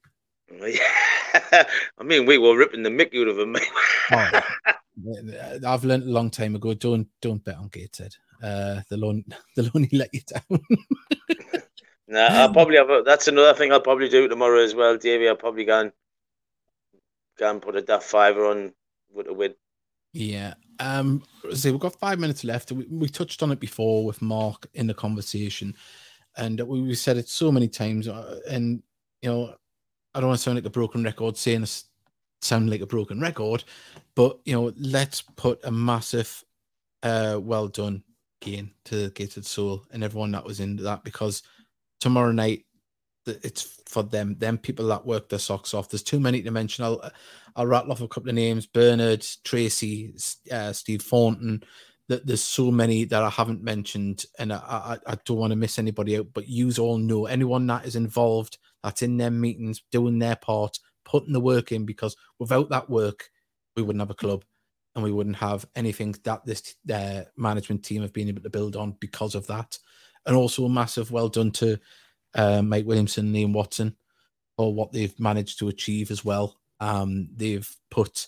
I mean, we were ripping the mick out of him.
Oh, I've learned a long time ago. Don't don't bet on Gateshead. Uh, they'll only they'll only let you down.
Nah, I'll probably have. A, that's another thing I'll probably do tomorrow as well, Davey. I'll probably go and go and put a daft fiver on with a win.
Yeah. Um. So we've got five minutes left. We, we touched on it before with Mark in the conversation, and we, we said it so many times. Uh, and you know, I don't want to sound like a broken record saying this sound like a broken record, but you know, let's put a massive uh well done gain to Gateshead Soul and everyone that was into that, because tomorrow night it's for them them people that work their socks off. There's too many to mention. I'll I'll rattle off a couple of names: Bernard, Tracy, uh, Steve Thornton. That there's so many that I haven't mentioned, and I, I I don't want to miss anybody out. But you all know anyone that is involved, that's in their meetings, doing their part, putting the work in, because without that work, we wouldn't have a club and we wouldn't have anything that this uh, management team have been able to build on because of that. And also a massive well done to uh, Mike Williamson and Liam Watson for what they've managed to achieve as well. Um, they've put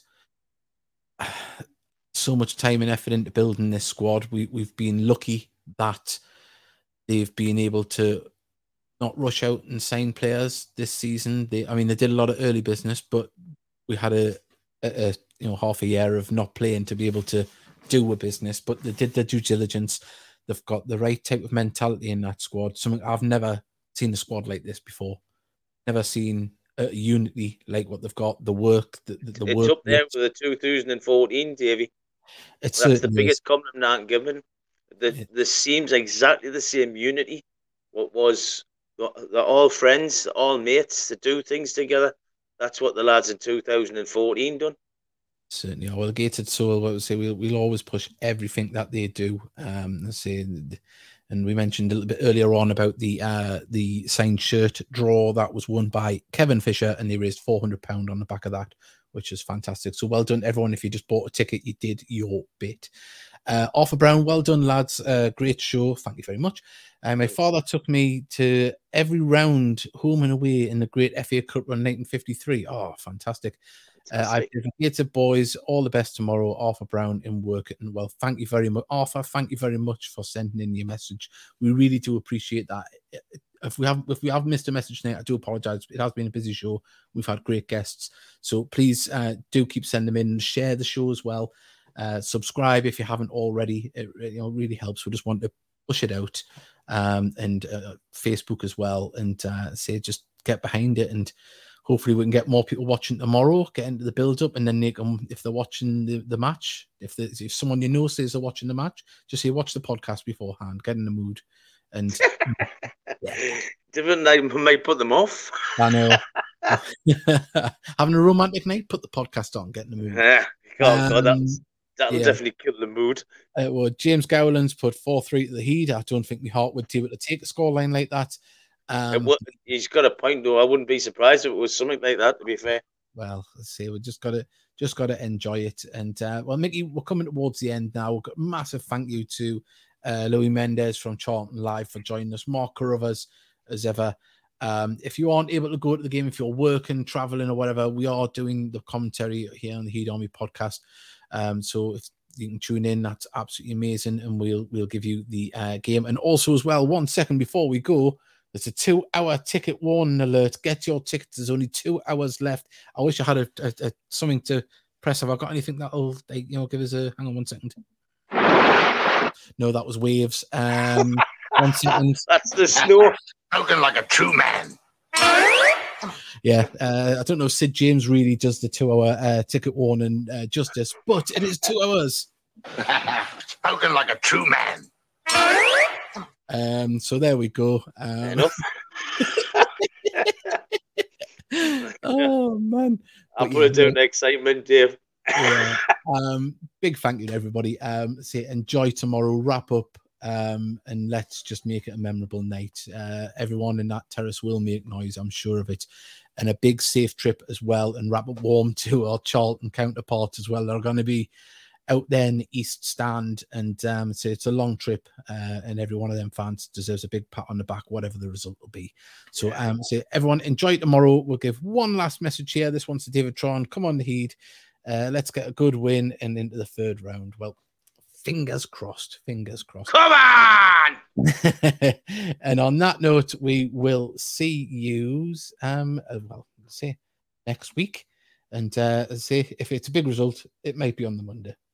so much time and effort into building this squad. We, we've been lucky that they've been able to not rush out and sign players this season. They, I mean, they did a lot of early business, but we had a, a, a you know half a year of not playing to be able to do a business. But they did their due diligence. They've got the right type of mentality in that squad. Something I've never seen a squad like this before. Never seen a unity like what they've got. The work, the, the, the
it's
work.
up there with the two thousand fourteen, Davey.
It's
That's the
is.
biggest compliment I'm given. The
Yeah.
the seems exactly the same unity. What was they're all friends, they're all mates, they do things together. That's what the lads in two thousand fourteen done.
Certainly, are. Well, Gateshead Soul, I would say we'll we'll always push everything that they do. Um, let's say, and we mentioned a little bit earlier on about the uh the signed shirt draw that was won by Kevin Fisher, and they raised four hundred pound on the back of that, which is fantastic. So well done, everyone. If you just bought a ticket, you did your bit. Uh, Arthur Brown, well done, lads. Uh, great show. Thank you very much. Uh, my father took me to every round home and away in the great F A Cup run nineteen fifty-three. Oh, fantastic. Uh, I've Gateshead boys. All the best tomorrow. Arthur Brown in Workington. Well, thank you very much, Arthur. Thank you very much for sending in your message. We really do appreciate that. If we have if we have missed a message tonight, I do apologize. It has been a busy show. We've had great guests, so please uh, do keep sending them in. Share the show as well. Uh, subscribe if you haven't already. It you know really helps. We just want to push it out, um, and uh, Facebook as well, and uh, say just get behind it, and hopefully we can get more people watching tomorrow, get into the build up, and then make them, if they're watching the, the match, if there's, if someone you know says they're watching the match, just say watch the podcast beforehand, get in the mood, and
yeah. Different night might put them off.
I know. Having a romantic night, put the podcast on, get in the mood.
Yeah, oh,
um,
God, that's, that'll
yeah.
definitely kill the mood.
Uh, well, James Gowland's put four three to the Heat. I don't think my heart would be able to take a scoreline like that. Um,
would, he's got a point, though. I wouldn't be surprised if it was something like that, to be fair.
Well, let's see. We just got to just got to enjoy it. And uh, well, Mickey, we're coming towards the end now. We've got a massive thank you to uh, Louis Mendez from Charlton Live for joining us. Mark Carruthers, as ever. Um, if you aren't able to go to the game, if you're working, traveling, or whatever, we are doing the commentary here on the Heat Army podcast. Um, so if you can tune in, that's absolutely amazing, and we'll we'll give you the uh, game. And also, as well, one second before we go. There's a two-hour ticket warning alert. Get your tickets. There's only two hours left. I wish I had a, a, a something to press. Have I got anything that'll, you know, give us a? Hang on one second. No, that was waves. Um, one second.
That's the snow.
Spoken like a true man.
Yeah, uh, I don't know. Sid James really does the two-hour uh, ticket warning uh, justice, but it is two hours.
Spoken like a true man.
Um, so there we go. Um, oh man,
I'll put it down to excitement, Dave.
Yeah. Um, big thank you to everybody. Um, say enjoy tomorrow, wrap up, um, and let's just make it a memorable night. Uh, everyone in that terrace will make noise, I'm sure of it, and a big safe trip as well, and wrap up warm to our Charlton counterparts as well. They're going to be out there in the East Stand. And um, so it's a long trip, uh, and every one of them fans deserves a big pat on the back, whatever the result will be. So, um, so everyone enjoy tomorrow. We'll give one last message here. This one's to David Tron. Come on, the Heed. Uh, let's get a good win and into the third round. Well, fingers crossed. Fingers crossed.
Come on!
And on that note, we will see you. Um, well, see next week, and uh, see if it's a big result. It might be on the Monday.